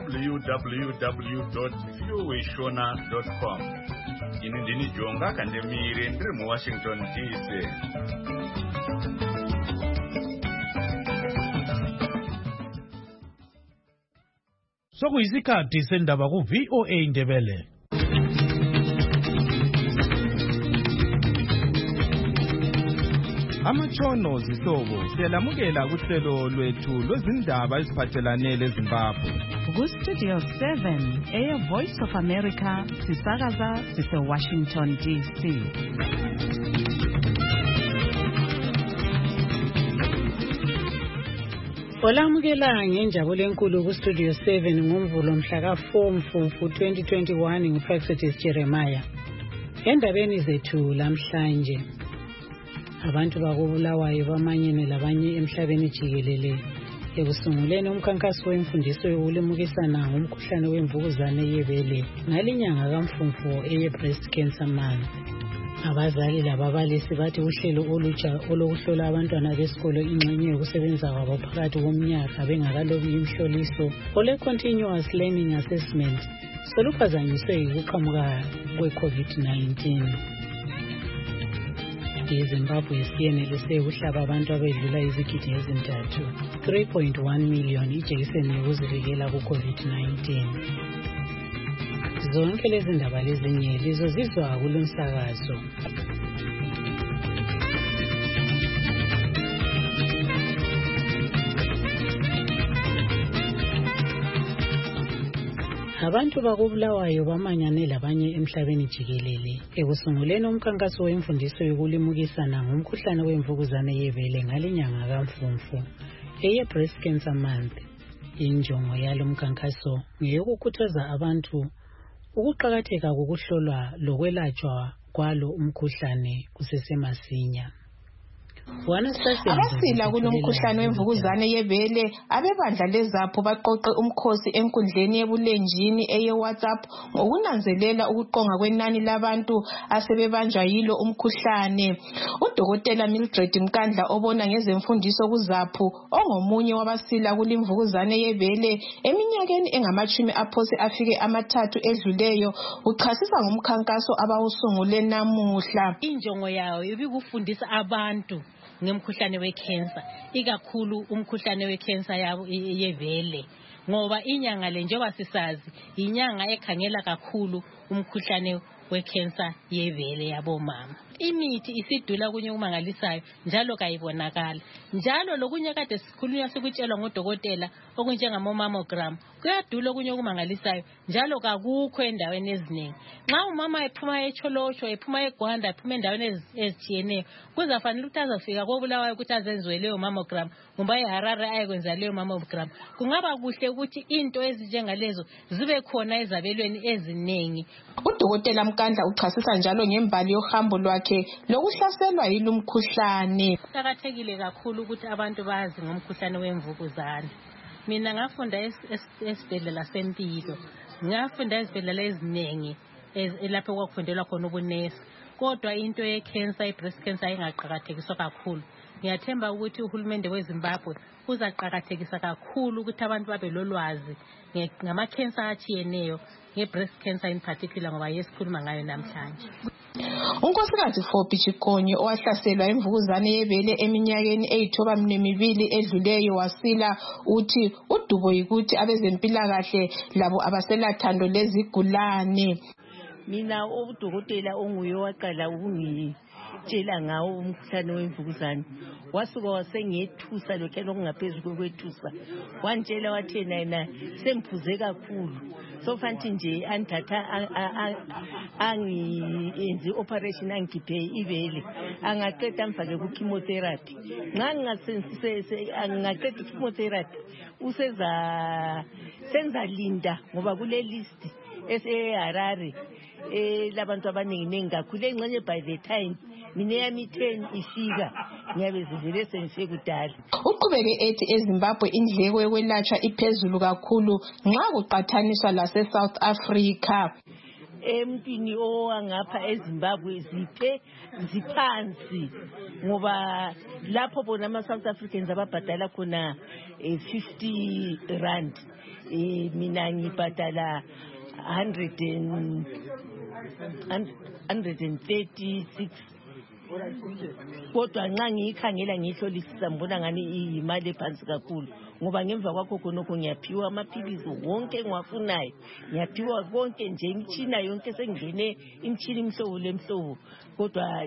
www.voashona.com. Ini ndini Jonga Kandemire ndiri muWashington DC. Sokuyisikhathi sendaba ku-VOA Indebele. Amatshono zihlobo siyalamukela kuhlelo lwethu lwezindaba eziphathelane leZimbabwe. Ku-Studio 7 Voice of America sisakaza sise-Washington DC. Olamukela ngenjabulo enkulu ku-Studio 7 ngomvulo mhla ka-4 Mfumfu 2021 nguProfetis Jeremiah. Endabeni zethu lamhlanje, abantu bakubulawayo bamanyene labanye emhlabeni jikelele ekusunguleni umkhankaso wemfundiso yokulimukisana ngomkhuhlane wemvukuzane yebele ngalinyanga kaMfumfu eye-Breast Cancer Month. Abazali lababalisi bathi uhlelo olutsha olokuhlola abantwana besikolo ingxenye yokusebenza kwabo phakathi komnyaka bengakalobi imhloliso ole-Continuous Learning Assessment soluphazanyiswe yikuqhamuka kwe-COVID-19. iZimbabwe siyenelise ukuhlaba abantu abedlula izigidi ezintathu 3.1 million ijekiseni yokuzivikela ku-COVID-19. Zonke lezi ndaba lezinye lizozizwa kulomsakazo. Abantu bakubulawayo bamanyane labanye emhlabeni jikelele ekusunguleni umkhankaso wemfundiso yokulimukisana ngomkhuhlane wemvukuzane yebele ngalinyanga kaMfumfu eye-Breast Cancer Month. Injongo yalo mkhankaso ngeyokukhuthaza abantu ukuqakatheka kokuhlolwa lokwelatshwa kwalo umkhuhlane kusesemasinya. Abasila kunomkhuhlane wemvukuzane yebele abebandla leZAPHO baqoqe umkhosi enkundleni yebulenjini eye-WhatsApp ngokunanzelela ukuqonga kwenani labantu asebebanjwa yilo umkhuhlane. Udokotela Mildred Mkandla obona ngezemfundiso kuZAPHO ongomunye wabasila kulimvukuzane yebele eminyakeni engamashumi aphose afike amathathu edluleyo uchasisa ngomkhankaso abawusungule namuhla. Injongo yawo ibikufundisa abantu ngemkhuhlane wecancer, ikakhulu umkhuhlane wecancer yebele, ngoba inyanga le njengoba sisazi inyanga ekhangela kakhulu umkhuhlane wecancer yebele yabomama. Imithi isidula kunye kumangalisayo njalo kayibonakala. Njalo lokunye kade sikhulunywa sikutshelwa ngodokotela okunjengamammogram kuyadula kunye kumangalisayo njalo kakukho endaweni eziningi. Nxa umama ephuma echolotsho, ephuma eGwanda, ephuma endaweni ezitshiyeneyo, kuzafanele ukuthi azofika kobulawayo ukuthi azenziwe leyo mammogram, kumbe eHarare ayekwenza leyo mammogram. Kungaba kuhle ukuthi into ezinjengalezo zibe khona ezabelweni eziningi. Udokotela Mkandla uchasisa njalo ngembali yohambo lwakhe lokuhlaselwa yilo mkhuhlane. Kuqakathekile kakhulu ukuthi abantu bazi ngomkhuhlane wemvukuzane. Mina ngafunda esibhedlela sempilo, ngafunda ezibhedlela eziningi lapho kwakufundelwa khona ubunesi, kodwa into yecancer, i-breast cancer ingaqakathekiswa kakhulu. Ngiyathemba ukuthi uhulumende weZimbabwe uzaqakathekisa kakhulu ukuthi abantu babe lolwazi ngama-cancer atshiyeneyo, nge-breast cancer in particular ngoba yesikhuluma ngayo namhlanje. Unkosikazi Fobi Chikonye owahlaselwa imvukuzane yebele eminyakeni eyithoba-2 edluleyo wasila uthi udubo yikuthi abezempilakahle labo abaselathando lezigulane. Mina udokotela onguye waqala ukungitshela ngawo umkhuhlane wemvukuzane wasuka wasengethusa lokho okungaphezulu kwethusa wantshela wathi yena semphuze kakhulu so fanti nje anthatha angiyenze operation angikhiphe ibele angaqeda mfake ku chemotherapy nxa angaqeda chemotherapy senza linda ngoba kule list eseHarare labantu abaningi kakhulu engxenye by the time mina yami 10 ifika ngiyabe zivele senise kudala. Uqhubeke ethi eZimbabwe indleko yokwelatshwa iphezulu kakhulu nxa kuqathaniswa lase South Africa. Emntwini owangapha eZimbabwe ziphansi ngoba lapho bona ama-South Africans ababhadala khona 50 rand mina ngibhadala 136 kodwa nxa ngiyikhangela ngihlolisisa ngibona ngani imali ephansi kakhulu ngoba ngemva kwakho khonokho ngiyaphiwa amaphilisi wonke ngiwafunayo ngiyaphiwa konke nje imitshina yonke sengene imitshina imhlobo lemhlobo kodwa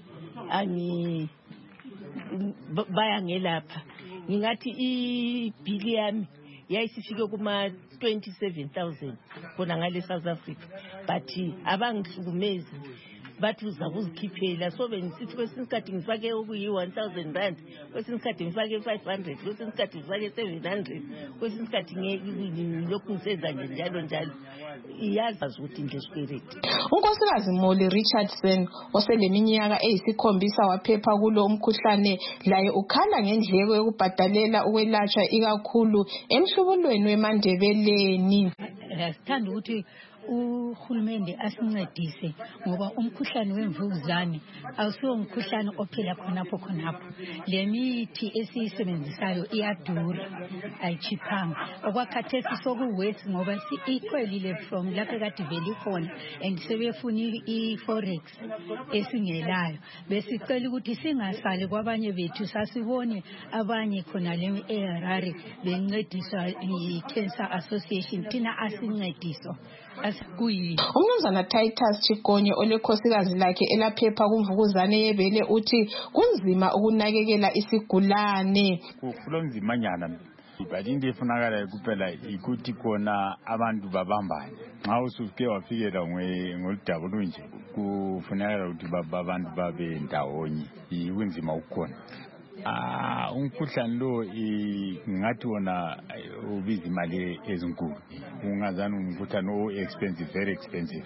bayangelapha ngingathi ibhili yami yayisifike kuma 27,000 khona ngale South Africa but abangihlukumezi bathi uzakuzikhiphela so bengisithi kwesinye isikhathi ngifake okuyi-1,000 rand kwesinye isikhathi ngifake 500 kwesinye isikhathi ngifake 700 kwesinye isikhathi lokhu ngisenza nje njalo iyazazi ukuthi nje sikweleti. Unkosikazi Molly Richardson oseleminyaka eyisikhombisa waphepha kulo umkhuhlane laye ukhala ngendleko yokubhadalela ukwelatshwa ikakhulu emhlubulweni weMandebeleni. Sithanda ukuthi uhulumende asincedise ngoba umkhuhlane wemvukuzane awusiwo umkhuhlane ophela khonapho le mithi esiyisebenzisayo iyadura ayichiphanga okwakhathesi sokuwesi ngoba ikhwelile from lapho kade vele khona and sebefuna i-forex esingelayo besicela ukuthi singasali kwabanye bethu sasibone abanye khona le eHarare bencediswa yi-Cancer Association thina asincediso. Umnumzana Titus Chigonye olekhosikazi lakhe elaphepha kumvukuzane yebele uthi kunzima ukunakekela isigulane. Kulonzimanyana but into efunakala kuphela ikuthi khona abantu babambane nxa usuke wafikela ngoludabula nje kufunakala ukuthi abantu babe ndawonye ikunzima ukukhona. Umkhuhlane lo ngathi wona ubiza imali ezinkulu ungazani umkhuhlane expensive very expensive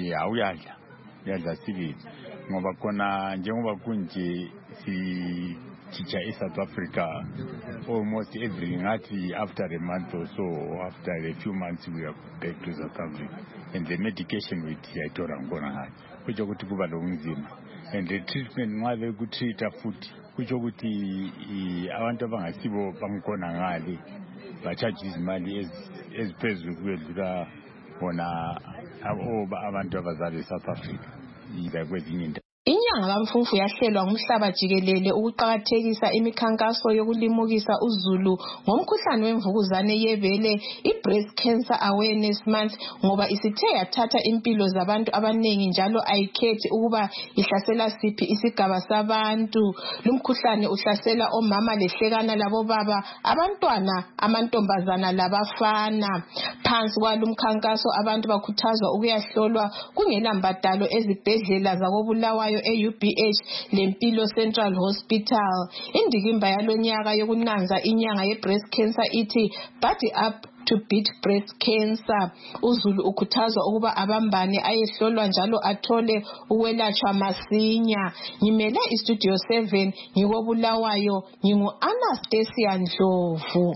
uyadla sibili ngoba khona njengoba kunje teacher eSouth Africa almost every ngathi after a month or so after a few months we are back to South Africa and the medication with yayithola ngona ngayo kutsho ukuthi kuba lobunzima and the treatment nxa bekutreata futhi kutsho ukuthi abantu abangasibo bangikhona ngale bachaje izimali eziphezulu kwedlula bona abantu abazabe eSouth Africa yiza kwezinye indawo. Inyanga kaMfumfu yahlelwa ngumhlaba jikelele ukuqhakathekisa imikhankaso yokulimukisa uzulu ngomkhuhlane wemvukuzane yebele i-Breast Cancer Awareness Month ngoba isithe yathatha impilo zabantu abanengi njalo ayikhethi ukuba ihlasela siphi isigaba sabantu. Lumkhuhlane uhlasela omama lehlekana labobaba, abantwana, amantombazana labafana. Phansi kwalumkhankaso abantu bakhuthazwa ukuyahlolwa kungela mbadalo ezibhedlela zakoBulawayo e-UBH lempilo Central Hospital. Indikimba yalonyaka yokunanza inyanga ye-breast cancer ithi Body Up to Beat Breast Cancer. Uzulu ukhuthazwa ukuba abambane ayehlolwa njalo athole ukwelatshwa masinya. Ngimele iStudio 7 ngikoBulawayo ngingu-Anastasia Ndlovu.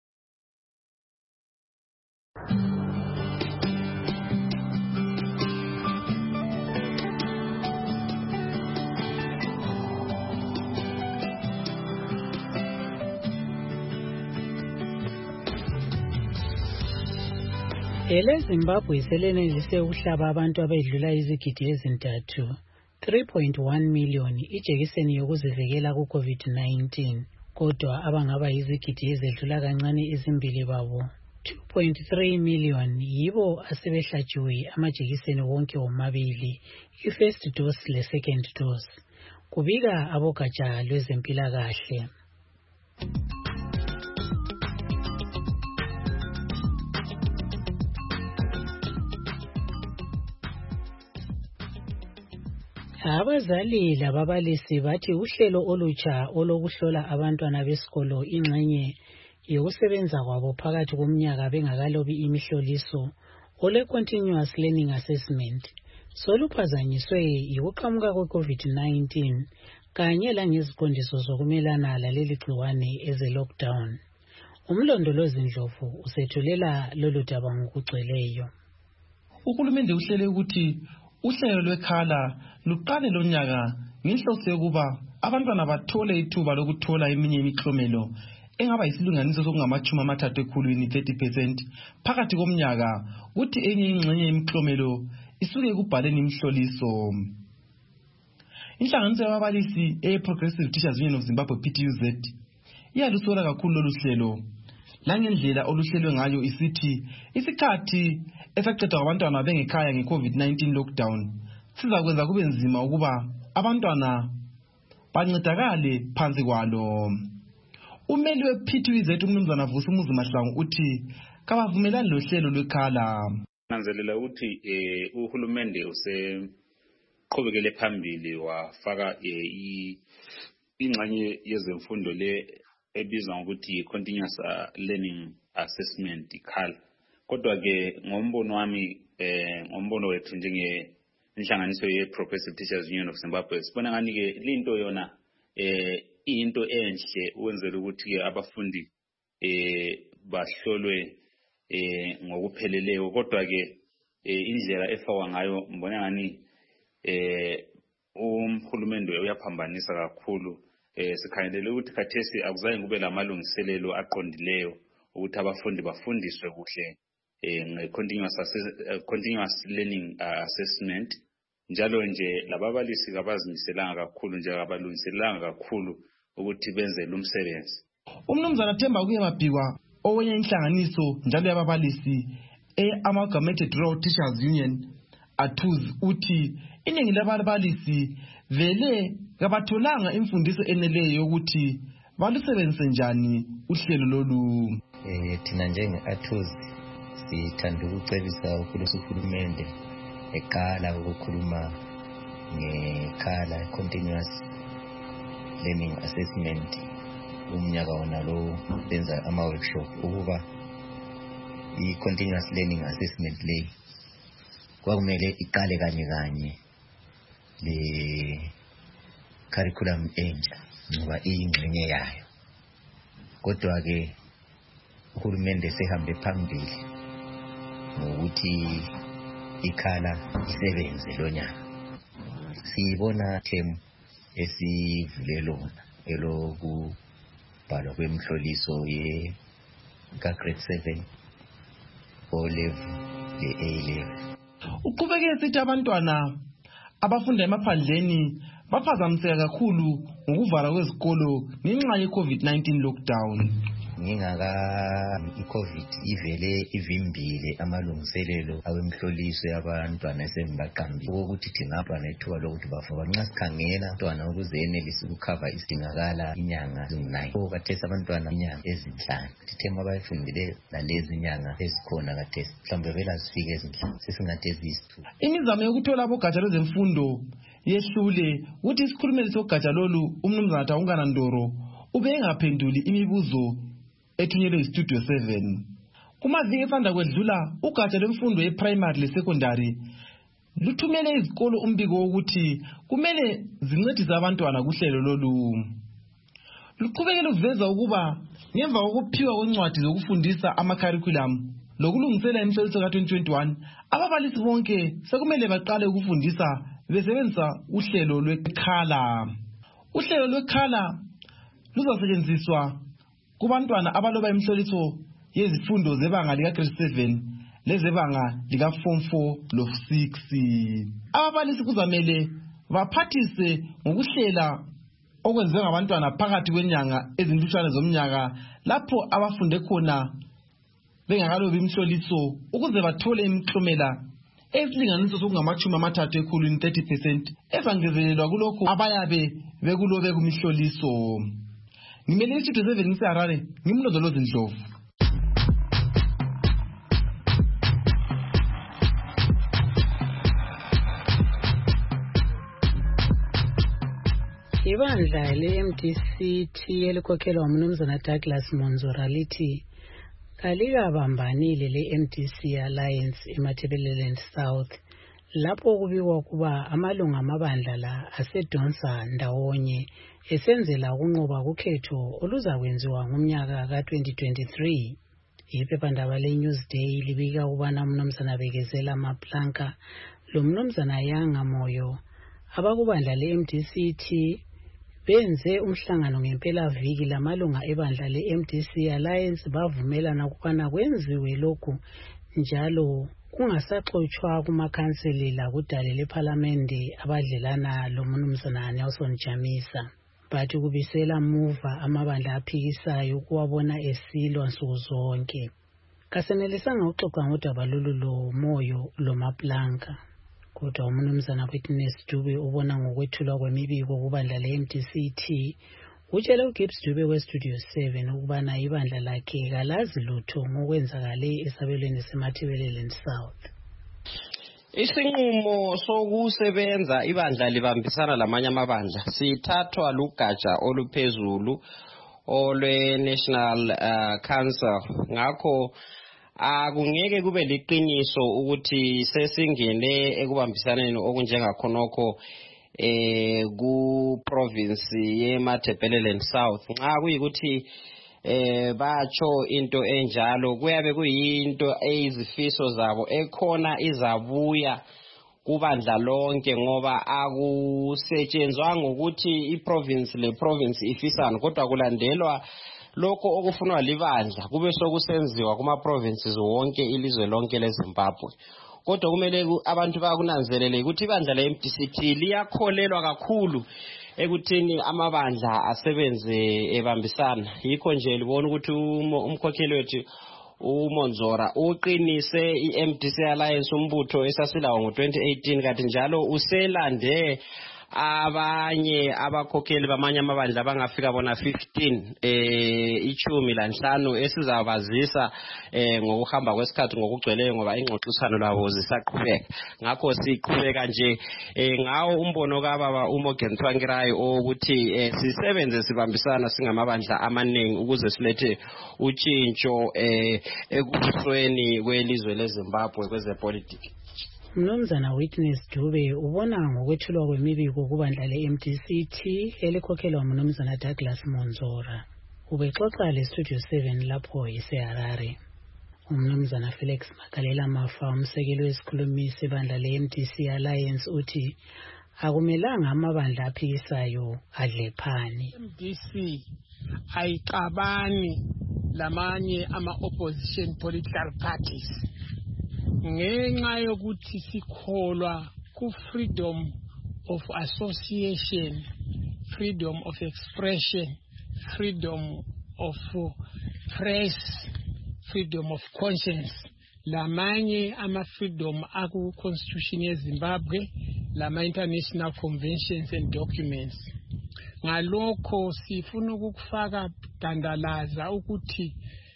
EZimbabwe selenelise ukuhlaba abantu abedlula izigidi ezintathu 3.1 million ijekiseni yokuzivikela ku-COVID-19 kodwa abangaba yizigidi ezedlula kancane ezimbili babo 2.3 million yibo asebehlatshiwe amajekiseni wonke womabili, i-first dose le-second dose. kubika abogatsha lwezempilakahle. Abazali lababalisi bathi uhlelo olutsha olokuhlola abantwana besikolo ingxenye yokusebenza kwabo phakathi komnyaka bengakalobi imihloliso ole continuous learning assessment soluphazanyiswe yikuqhamuka kwe-COVID-19 kanye langeziqondiso zokumelana laleli gciwane eze-lockdown. Umlondolozi Ndlovu usethulela lolu daba ngokugcweleyo. Uhulumende uhlele ukuthi uhlelo lwekhala luqale lonyaka ngenhloso yokuba abantwana bathole ithuba lokuthola eminye imiklomelo engaba yisilinganiso sokungama-30 ekhulwini 30% phakathi komnyaka kuthi enye ingxenye yemiklomelo isuke ekubhaleni imihloliso. Inhlanganiso yababalisi e-Progressive Teachers Union of Zimbabwe PTUZ iyalusola kakhulu lolu hlelo langendlela oluhlelwe ngayo isithi isikhathi esaqedwa abantwana bengekhaya nge-COVID-19 lockdown sizakwenza kube nzima ukuba abantwana bancedakale phansi kwalo. Umeli we-PTUZ uMnumzana Vusumuzi Mahlangu uthi kabavumelani lohlelo lwekhala. Nanzelela ukuthi uhulumende useqhubekele phambili wafaka ingxenye yezemfundo le ebizwa ngokuthi continuous learning assessment ikhala. Kodwa ke ngombono wami ngombono wethu njengenhlanganiso ye-Progressive Teachers Union of Zimbabwe sibona ngani ke linto yona into enhle ukwenzela ukuthi ke abafundi bahlolwe ngokupheleleyo. Kodwa ke indlela efakwa ngayo mbona ngani umhulumende uyaphambanisa kakhulu. Sikhangelele ukuthi khathesi akuzange kube lamalungiselelo aqondileyo ukuthi abafundi bafundiswe kuhle continuous learning assessment. Njalo nje lababalisi kabazimiselanga kakhulu nje abalungiselanga kakhulu ukuthi benze lo msebenzi. Umnumzana Themba Kuyamabhikwa owenye inhlanganiso njalo yababalisi e-Amalgamated Rural Teachers Union ATUZ uthi iningi lababalisi vele kabatholanga imfundiso eneleyo ukuthi balusebenzise njani uhlelo lolu. Thina njenge-ATUZ sithanda ukucebisa uhulumende ekhala ukukhuluma ngekhala continuous learning assessment umnyaka wona lo benza ama-workshop ukuba i-continuous learning assessment le kwakumele iqale kanye le curriculum entsha ngoba iyingxenye yayo. Kodwa ke uhulumende sehambe phambili ngokuthi ikhala isebenze lonyaka. Siyibona themu esivule lona elokubhalwa kwemhloliso ka-grade 7 O-level le-A level. Uqhubeke esithi abantwana abafunda emaphandleni baphazamiseka kakhulu ngokuvalwa kwezikolo ngenxa ye-COVID-19 lockdown. I-COVID ivele ivimbile amalungiselelo awemhloliso yabantwana esembaqambile ukuthi thingabantwana ithuba lokuthi bafunda nxa sikhangela abantwana ukuze enelise ukukhava isidingakala inyanga ezingu-9 kathesi abantwana inyanga ezinhlanu thithema abayifundileyo lalezi inyanga ezikhona kathesi mhlawumbe vela zifike ezinhlanu sesingathi eziyisithupha. Imizamo yokuthola abogatsha lwezemfundo yehlule ukuthi isikhulumeli sogatsha lolu uMnumzana Taungana Ndoro ubengaphenduli imibuzo ethunyelwe iStudio 7. Kumaviki esanda kwedlula ugatsha lwemfundo ye-primary le-secondary luthumele izikolo umbiko wokuthi kumele zincedise abantwana kuhlelo lolu. Luqhubeke luveza ukuba ngemva kokuphiwa kwencwadi zokufundisa ama-curriculum lokulungisela imihloliso ka-2021 ababalisi bonke sekumele baqale ukufundisa besebenzisa uhlelo lwekhala. Uhlelo lwekhala luzasetshenziswa kubantwana abaloba imihloliso yezifundo zebanga lika-grade 7 lezebanga lika-form 4 lo-6. Ababalisi kuzamele baphathise ngokuhlela okwenziwe ngabantwana phakathi kwenyanga ezinhlutshwane zomnyaka lapho abafunde khona bengakalobi imihloliso ukuze bathole imiklomela esilinganiso sokungamachumi amathathu ekhulwini 30% ezangezelelwa kulokhu abayabe bekulobe kumihloliso. Ngimele istudio 7 ngiseHarare, ngimlondolozi Ndlovu. Ibandla le-MDC elikhokhelwa umnumzana Douglas Monzora lithi kalikabambanile le-MDC Alliance eMatabeleland South lapho kubikwa kuba amalunga amabandla la asedonsa ndawonye esenzela ukunqoba kukhetho oluzakwenziwa ngomnyaka ka-2023. Iphephandaba le-Newsday libika ukubana umnumzana Bekezela Maplanka lo mnumzana Yanga Moyo abakubandla le-MDC benze umhlangano ngempela viki lamalunga ebandla le-MDC Alliance bavumelana ukubana kwenziwe lokhu njalo kungasaxoxwa kumakhanseli lakudale lePhalamende abadlelana lo mnumzana Nelson Chamisa. Bathi kubisela muva amabandla aphikisayo ukuwabona esilwa nsuku zonke. Kasenelisanga uxoxa ngodaba lolu lo Moyo lo Maplanka. Kodwa umnumzana Witness Dube ubona ngokwethulwa kwemibiko kubandla le-MDC utshela uGibbs Dube weStudio 7 ukubana ibandla lakhe kalazi lutho ngokwenzakale esabelweni seMatabeleland South. Isinqumo sokusebenza ibandla libambisana lamanye amabandla sithathwa lugatsha oluphezulu olwe-National Council. Ngakho akungeke kube liqiniso ukuthi sesingene ekubambisaneni okunjengakhonokho ku province yeMatabeleland South. Nxa kuyikuthi batsho into enjalo kuyabe kuyinto eyizifiso zabo ekhona izabuya kubandla lonke ngoba akusetshenzwanga ukuthi iprovince leprovince ifisana kodwa kulandelwa lokho okufunwa libandla kube sokusenziwa kuma provinces wonke ilizwe lonke leZimbabwe. Kodwa kumele abantu bakunanzelele ukuthi ibandla le-MDC liyakholelwa kakhulu ekuthini amabandla asebenze ebambisana. Yikho nje libona ukuthi umkhokheli wethu uMonzora uqinise i-MDC Alliance umbutho esasilawo ngo-2018 kanti njalo uselande abanye abakhokheli bamanye amabandla abangafika bona 15 ichumi lanhlanu esizabazisa ngokuhamba kwesikhathi ngokugcweleyo ngoba ingxoxisano labo zisaqhubeka. Ngakho siqhubeka nje ngawo umbono kababa uMorgan Tsvangirai ukuthi sisebenze sibambisana singamabandla amaningi ukuze silethe utshintsho ekubusweni kwelizwe leZimbabwe kwezepolitiki. Mnumzana Witness Dube ubona ngokwethulwa kwemibiko kubandla le-MDC elikhokhelwa umnumzana Douglas Monzora. Ubexoxa leStudio 7 lapho eseHarare. Umnumzana Felix Makalela Mafa umsekeli wesikhulumi sebandla le-MDC Alliance uthi akumelanga amabandla aphikisayo adlephani. MDC ayixabani lamanye ama-opposition political parties ngenxa yokuthi sikholwa ku-freedom of association, freedom of expression, freedom of press, freedom of conscience. Lamanye ama-freedom aku-constitution yeZimbabwe, lama-international conventions and documents. Ngalokho sifuna ukufaka dandalaza ukuthi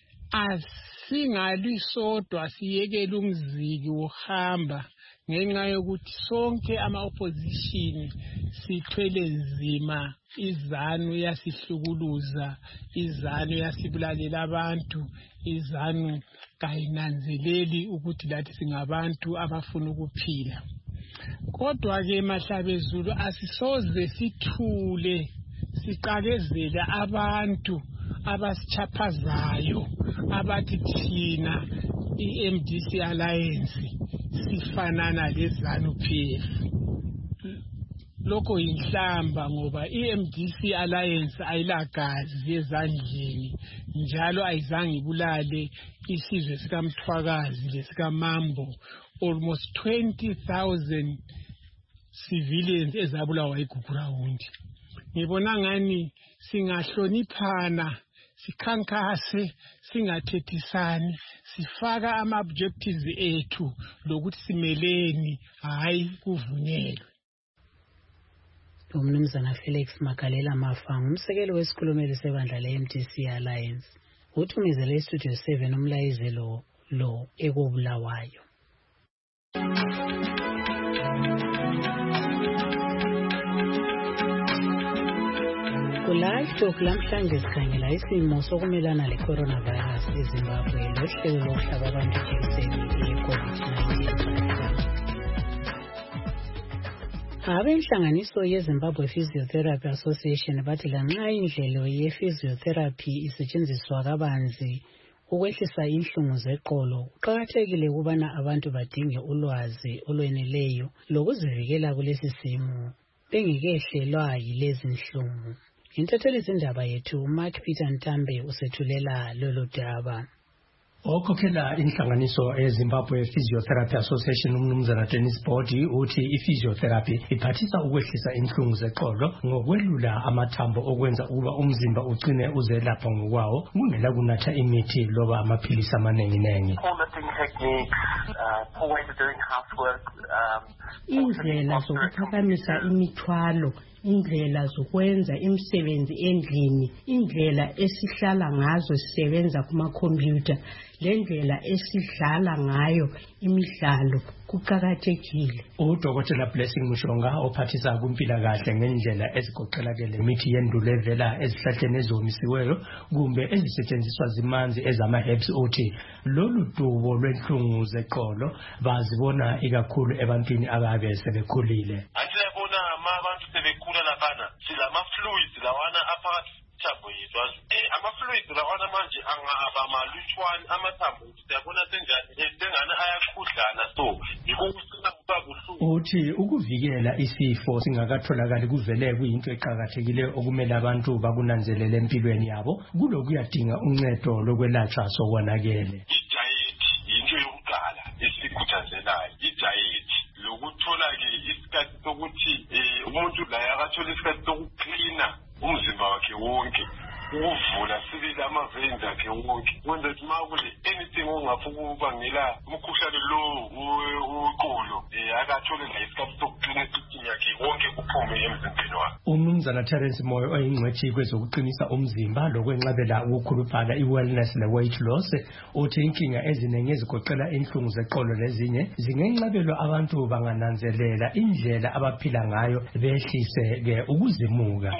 asingali sodwa siyekele umziki wohamba ngenxa yokuthi sonke ama-opposition sithwele nzima izanu yasihlukuluza, izanu yasibulalela abantu, izanu kayinanzeleli ukuthi lathi singabantu abafuna ukuphila. Kodwa-ke Mahlabezulu asisoze sithule siqakezela abantu abasichaphazayo abathi thina i-MDC Alliance sifanana lezanu PF. Lokho yinhlamba ngoba i-MDC Alliance ayilagazi ezandleni njalo ayizange ibulale isizwe sikaMthwakazi lesikaMambo. Almost 20,000 civilians ezabulawa iGugurawundi. Ngibona ngani singahloniphana sikhankase singathethisani sifaka ama-objectives ethu lokuthi simeleni hayi kuvunyelwe. Umnumzana Felix Magalela Mafa ngumsekeli wesikhulumeli sebandla le-MDC Alliance uthumezele istudio 7 umlayezelo lo ekobulawayo. Ku-Live Talk lamhlanje sikhangela isimo sokumelana le-coronavirus eZimbabwe lohlelo lokuhlaba abantu ijekiseni ye-COVID-19. Abenhlanganiso yeZimbabwe Physiotherapy Association bathi lanxa indlela ye-physiotherapy isetshenziswa kabanzi ukwehlisa inhlungu zeqolo, kuqakathekile ukubana abantu badinge ulwazi olweneleyo lokuzivikela kulesi simo bengikehlelwa yilezi inhlungu. Intethelizindaba yethu Mark Peter Ntambe usethulela lolo daba. Okhokhela inhlanganiso eZimbabwe Physiotherapy Association umnumzana Dennis Body uthi i-physiotherapy iphathisa ukwehlisa inhlungu zeqolo ngokwelula amathambo okwenza ukuba umzimba ugcine uzelapha ngokwawo kungela kunatha imithi loba amaphilisi amaningi. Indlela zokuphakamisa imithwalo, indlela zokwenza imisebenzi endlini, indlela esihlala ngazo sisebenza kuma-computer, lendlela esidlala ngayo imidlalo kuqakathekile. Udokotela Blessing Mushonga ophathisa kumpilakahle ngendlela ezigoqela imithi yendulo evela ezihlahleni ezomisiweyo kumbe ezisetshenziswa zimanzi ezama-herbs uthi lolu dubo lwenhlungu zeqolo bazibona ikakhulu ebantwini ababe sebekhulile. Asiyabona abantu sebekhula laphana silama-fluids lawana aphakathi thambo yethu ama-fluids lawana manje angaba malutshwane amathambo siyabona senjani sengani ayakhudlana so yikukusina kuba buhlungu. Uthi ukuvikela isifo singakatholakali kuvele kuyinto eqakathekile okumele abantu bakunanzelele empilweni yabo kulokuyadinga uncedo lokwelatshwa sokonakele. Idiet yinto yokuqala esikhuthazelayo, idiet lokuthola-ke isikhathi sokuthi umuntu la yakathola isikhathi sokuklina umzimba wakhe wonke, ukuvula sibili ama-veins akhe wonke kwenza ukuthi ma kule anything ongafuna ukubangela umkhuhlane lo uqolo akathole la isikhathi sokuklina isystem yakhe wonke kuphume emzimbeni wakhe. Umnumzana Terence Moyo oyingcwethi kwezokuqinisa umzimba lokwenqabela ukukhuluphala i-wellness ne-weight loss uthi inkinga eziningi ezigoqela inhlungu zeqolo nezinye zingenqabelwa abantu bangananzelela indlela abaphila ngayo behlise-ke ukuzimuka.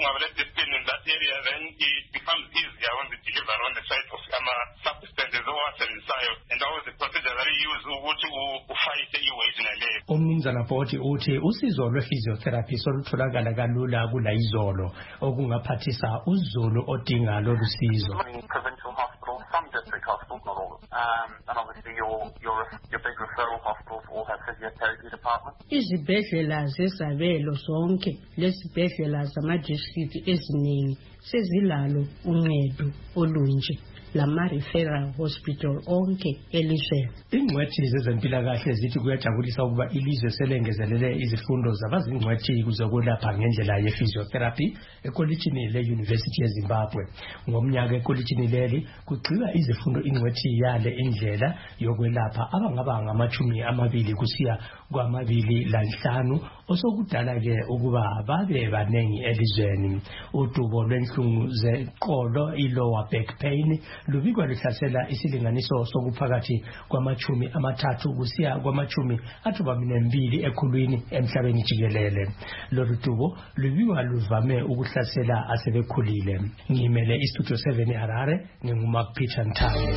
Then it becomes easier when they deliver on the side of substances owasebenzisayo and that was the procedure that we use ukuthi ufayise i-weight naleyo. Umnumzana Boti uthi usizo lwe-physiotherapy solutholakala kalula kulayizolo okungaphathisa uzulu odinga lolu sizo. Provincial hospitals, some district hospitals, not all. And obviously your big referral hospitals all have physiotherapy departments. Izibhedlela zezabelo zonke lezibhedlela zama-district eziningi sezilalo uncedo olunje lama-referral hospital onke elizweni. Ingcwethi zezempilakahle zithi kuyajabulisa ukuba ilizwe selengezelele izifundo zabazingcwethi kuzokwelapha ngendlela ye-physiotherapy ekolitshini le-University yeZimbabwe. Ngomnyaka ekolitshini leli kugxiwa izifundo ingcwethi yale indlela yokwelapha abangaba ngama-20 kusiya kwama-25 osokudala-ke ukuba babe banengi elizweni. Udubo lwenhlungu zeqolo i-lower back pain lubikwa luhlasela isilinganiso sokuphakathi kwama-30 kusiya kwama-32 ekhulwini emhlabeni jikelele. Lolu dubo lubikwa luvame ukuhlasela asebekhulile. Ngimele istudio 7 eHarare nginguMark Peter Ntambe.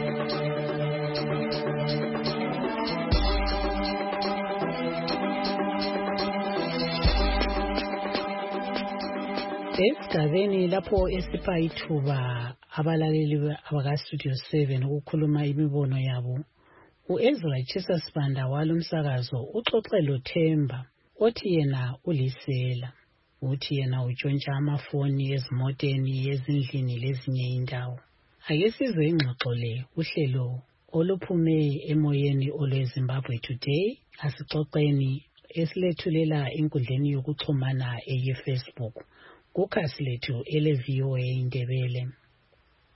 Esigabeni lapho esipha ithuba abalaleli abaka-Studio 7 ukukhuluma imibono yabo, u-Ezra Chisasibanda walomsakazo uxoxelo Themba othi yena ulisela, uthi yena utshontsha amafoni ezimoteni ezindlini lezinye indawo. Ake sizwe ingxoxo le uhlelo oluphume emoyeni olweZimbabwe Today asixoxeni esilethulela enkundleni yokuxhumana eye-Facebook kukhasi lethu ele-VOA Indebele.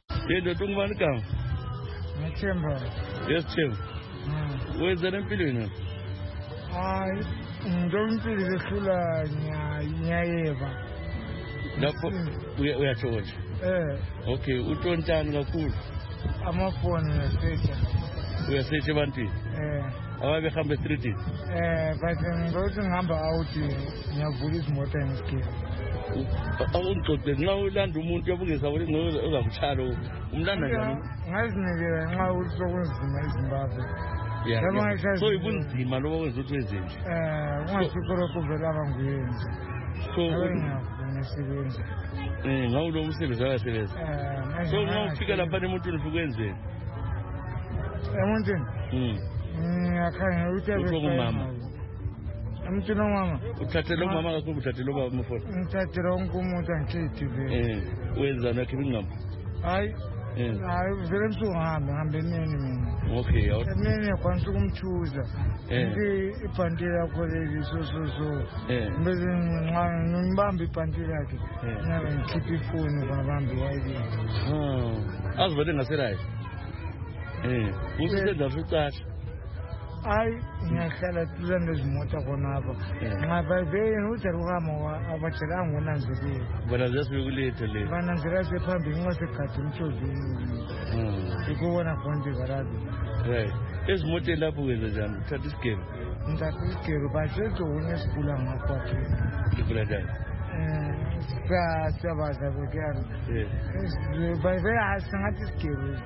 Yendo tungubani kama? Ngithemba. Yes, Themba. Wenzani empilweni? Hayi, ngempilo lehlula nyayeba. Lapho uyathola. Okay, utontana kakhulu. Amafoni yasecha. Uyasecha ebantwini? Ababe hamba street? But ngokuthi ngihamba out ngiyavula izimoto ngesikhathi. Awungixoxe nxa ulanda umuntu yabungeza ukuthi ngeke uzakuchalo. Umlanda njani? Ngazinikela nxa ukuthi sokunzima eZimbabwe. So ibunzima lobo kwenza ukuthi wenzenje. Ungasikolo kuvela abanguyenzi. So ngisebenza. Ngawu lo umsebenzi akasebenza. So ngawufika lapha emuntwini ufike wenzeni? Emuntwini? Ngiyakhanya ukuthi umama. Emuntwini omama? Uthathele umama kakhulu uthathele ubaba amafoni. Ngithathele wonke umuntu angikhethe. Wenza nakhe ingqondo? Hayi. Hayi vele ngihambe emini mina. Okay, emini ngiyakwanisa ukumthuza. Ibhanti lakho leli so. Bese ngibamba ibhanti lakhe. Ngabe ngikhipha ifoni ngabamba iWi-Fi. Azivele ngaserayo. Usesenza futhi. Hayi ngiyahlala tulanda izimoto khonapha. Ngapha vele uJaruhama abatshelanga ngonanzelile. Bona ziyasukulethe le. Bananzela sephambili ngosekhathi umthovini. Ikubona konke garage. Right. Ezimoteni lapho wenza njani? Uthatha isigelo. Ngithatha isigelo basezo unesibula ngakwakhe. Ibula njani? Siyabaza bekuyana. Bayivele asingathi isigelo.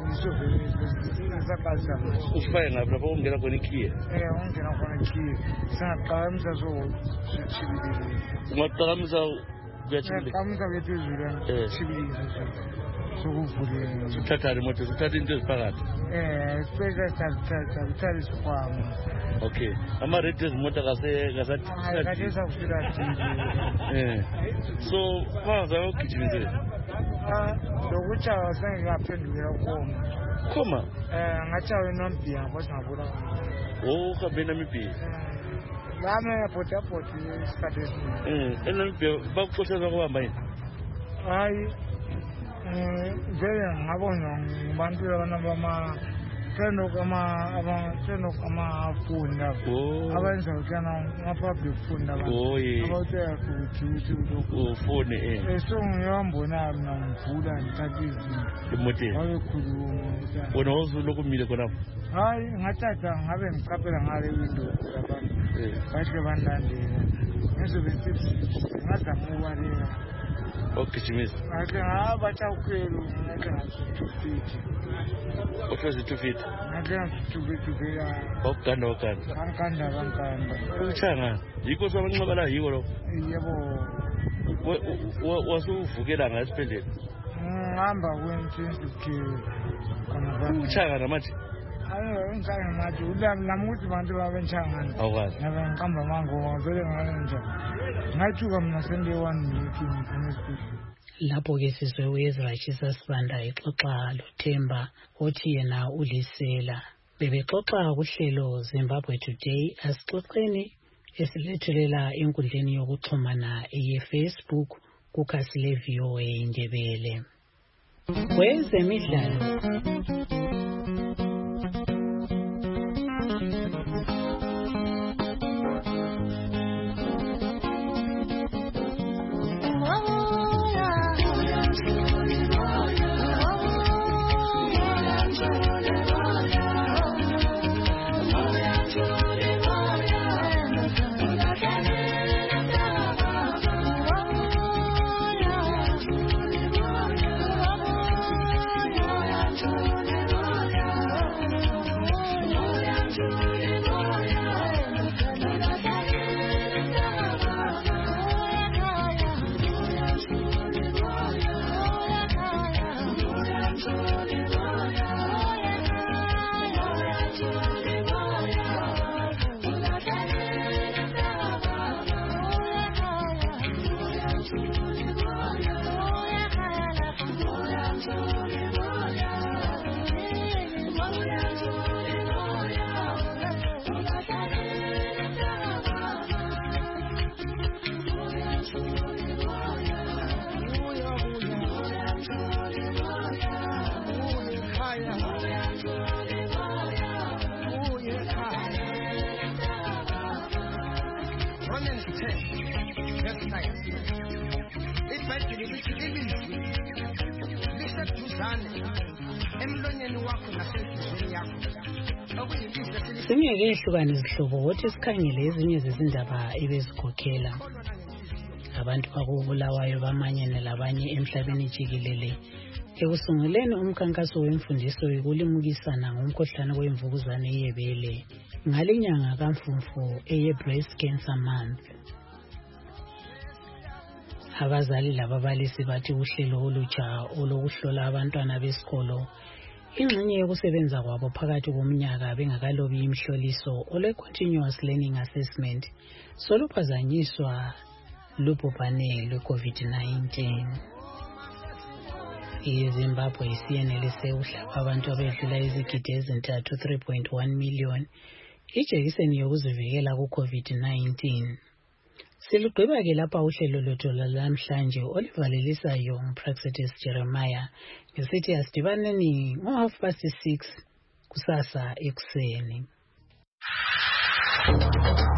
Usifake ngapha lapho ungena khona ikhiye. Ungena khona ikhiye. Singaqhakamisa so sichibilile. Ungaqhakamisa kuyachibilika. Ngaqhakamisa bethezulu chibilika sokuvuleka. Uthatha imoto, uthatha into eziphakathi. Sithatha isikhwama. Okay. Ama-radio ezimoto kasathi. Kade sakufika so kwazama ukugijimisela. Lokutshaya sengingaphendukela khoma. Ngatshaya eNamibia kodwa ngabula. Uhambe eNamibia. Lami yapota isikhathi esiningi. eNamibia bakuxoshela kuhamba yini? Hayi. Vele ngabona ngibantu abana amafoni lapho abenza ukana ama-public phone abawutshela ukuthi ufone so ngiyambona mina ngivula ngithatha izinto emoteni wabekhuluma wena wawusulokhu umile khonapho? hayi ngathatha ngabe ngiqaphela ngale window labantu bahle bandilandela ngizobe ngazama ukubaleka ogijimisa ngake ngabatsha ukhwelo ngake ngathi 250 ohlezi 250 ngake ngathi 250 vela wakuganda bangikanda ushanga yikho sabanqaba la yiko lo yebo wasuvukela ngasiphendele ngihamba kwe-intensive care ushanga namathi hayi ngicanga ngathi ulamuthi bantu babenchangana awukwazi ngabe ngiqamba mango vele ngalenza ngathuka mina sende 1 minute ngifuna lapho-ke sizwe uEzra Sibanda exoxa loThemba othi yena ulisela bebexoxa kuhlelo Zimbabwe Today. Asixoxeni esilethulela enkundleni yokuxhumana ye-Facebook kukhasi le-VOA Indebele. Kwezemidlalo Romans 10, verse 9. IBhayibheli lithi ilizwi liseduzane emlonyeni wakho nasenhliziyweni yakho. Singeke ehlukane izihlobo wothi sikhangele ezinye zezindaba ebezikhokhela. Abantu bakubulawayo bamanyene labanye emhlabeni jikelele ekusunguleni umkhankaso wemfundiso yokulimukisana ngomkhuhlane wemvukuzane yebele ngalinyanga kaMfumfu eye-Breast Cancer Month. Abazali lababalisi bathi uhlelo olutsha olokuhlola abantwana besikolo ingxenye yokusebenza kwabo phakathi komnyaka bengakalobi imhloliso ole-Continuous Learning Assessment soluphazanyiswa lubhubhane lwe-COVID-19. iZimbabwe isiyenelise uhlaba abantu abedlula izigidi ezintathu 3.1 million ijekiseni yokuzivikela ku-COVID-19. Silugqiba-ke lapha uhlelo lwethu lamhlanje olivalelisayo nguPraxetis Jeremiah ngesithi asidibaneni ngo6:30 kusasa ekuseni.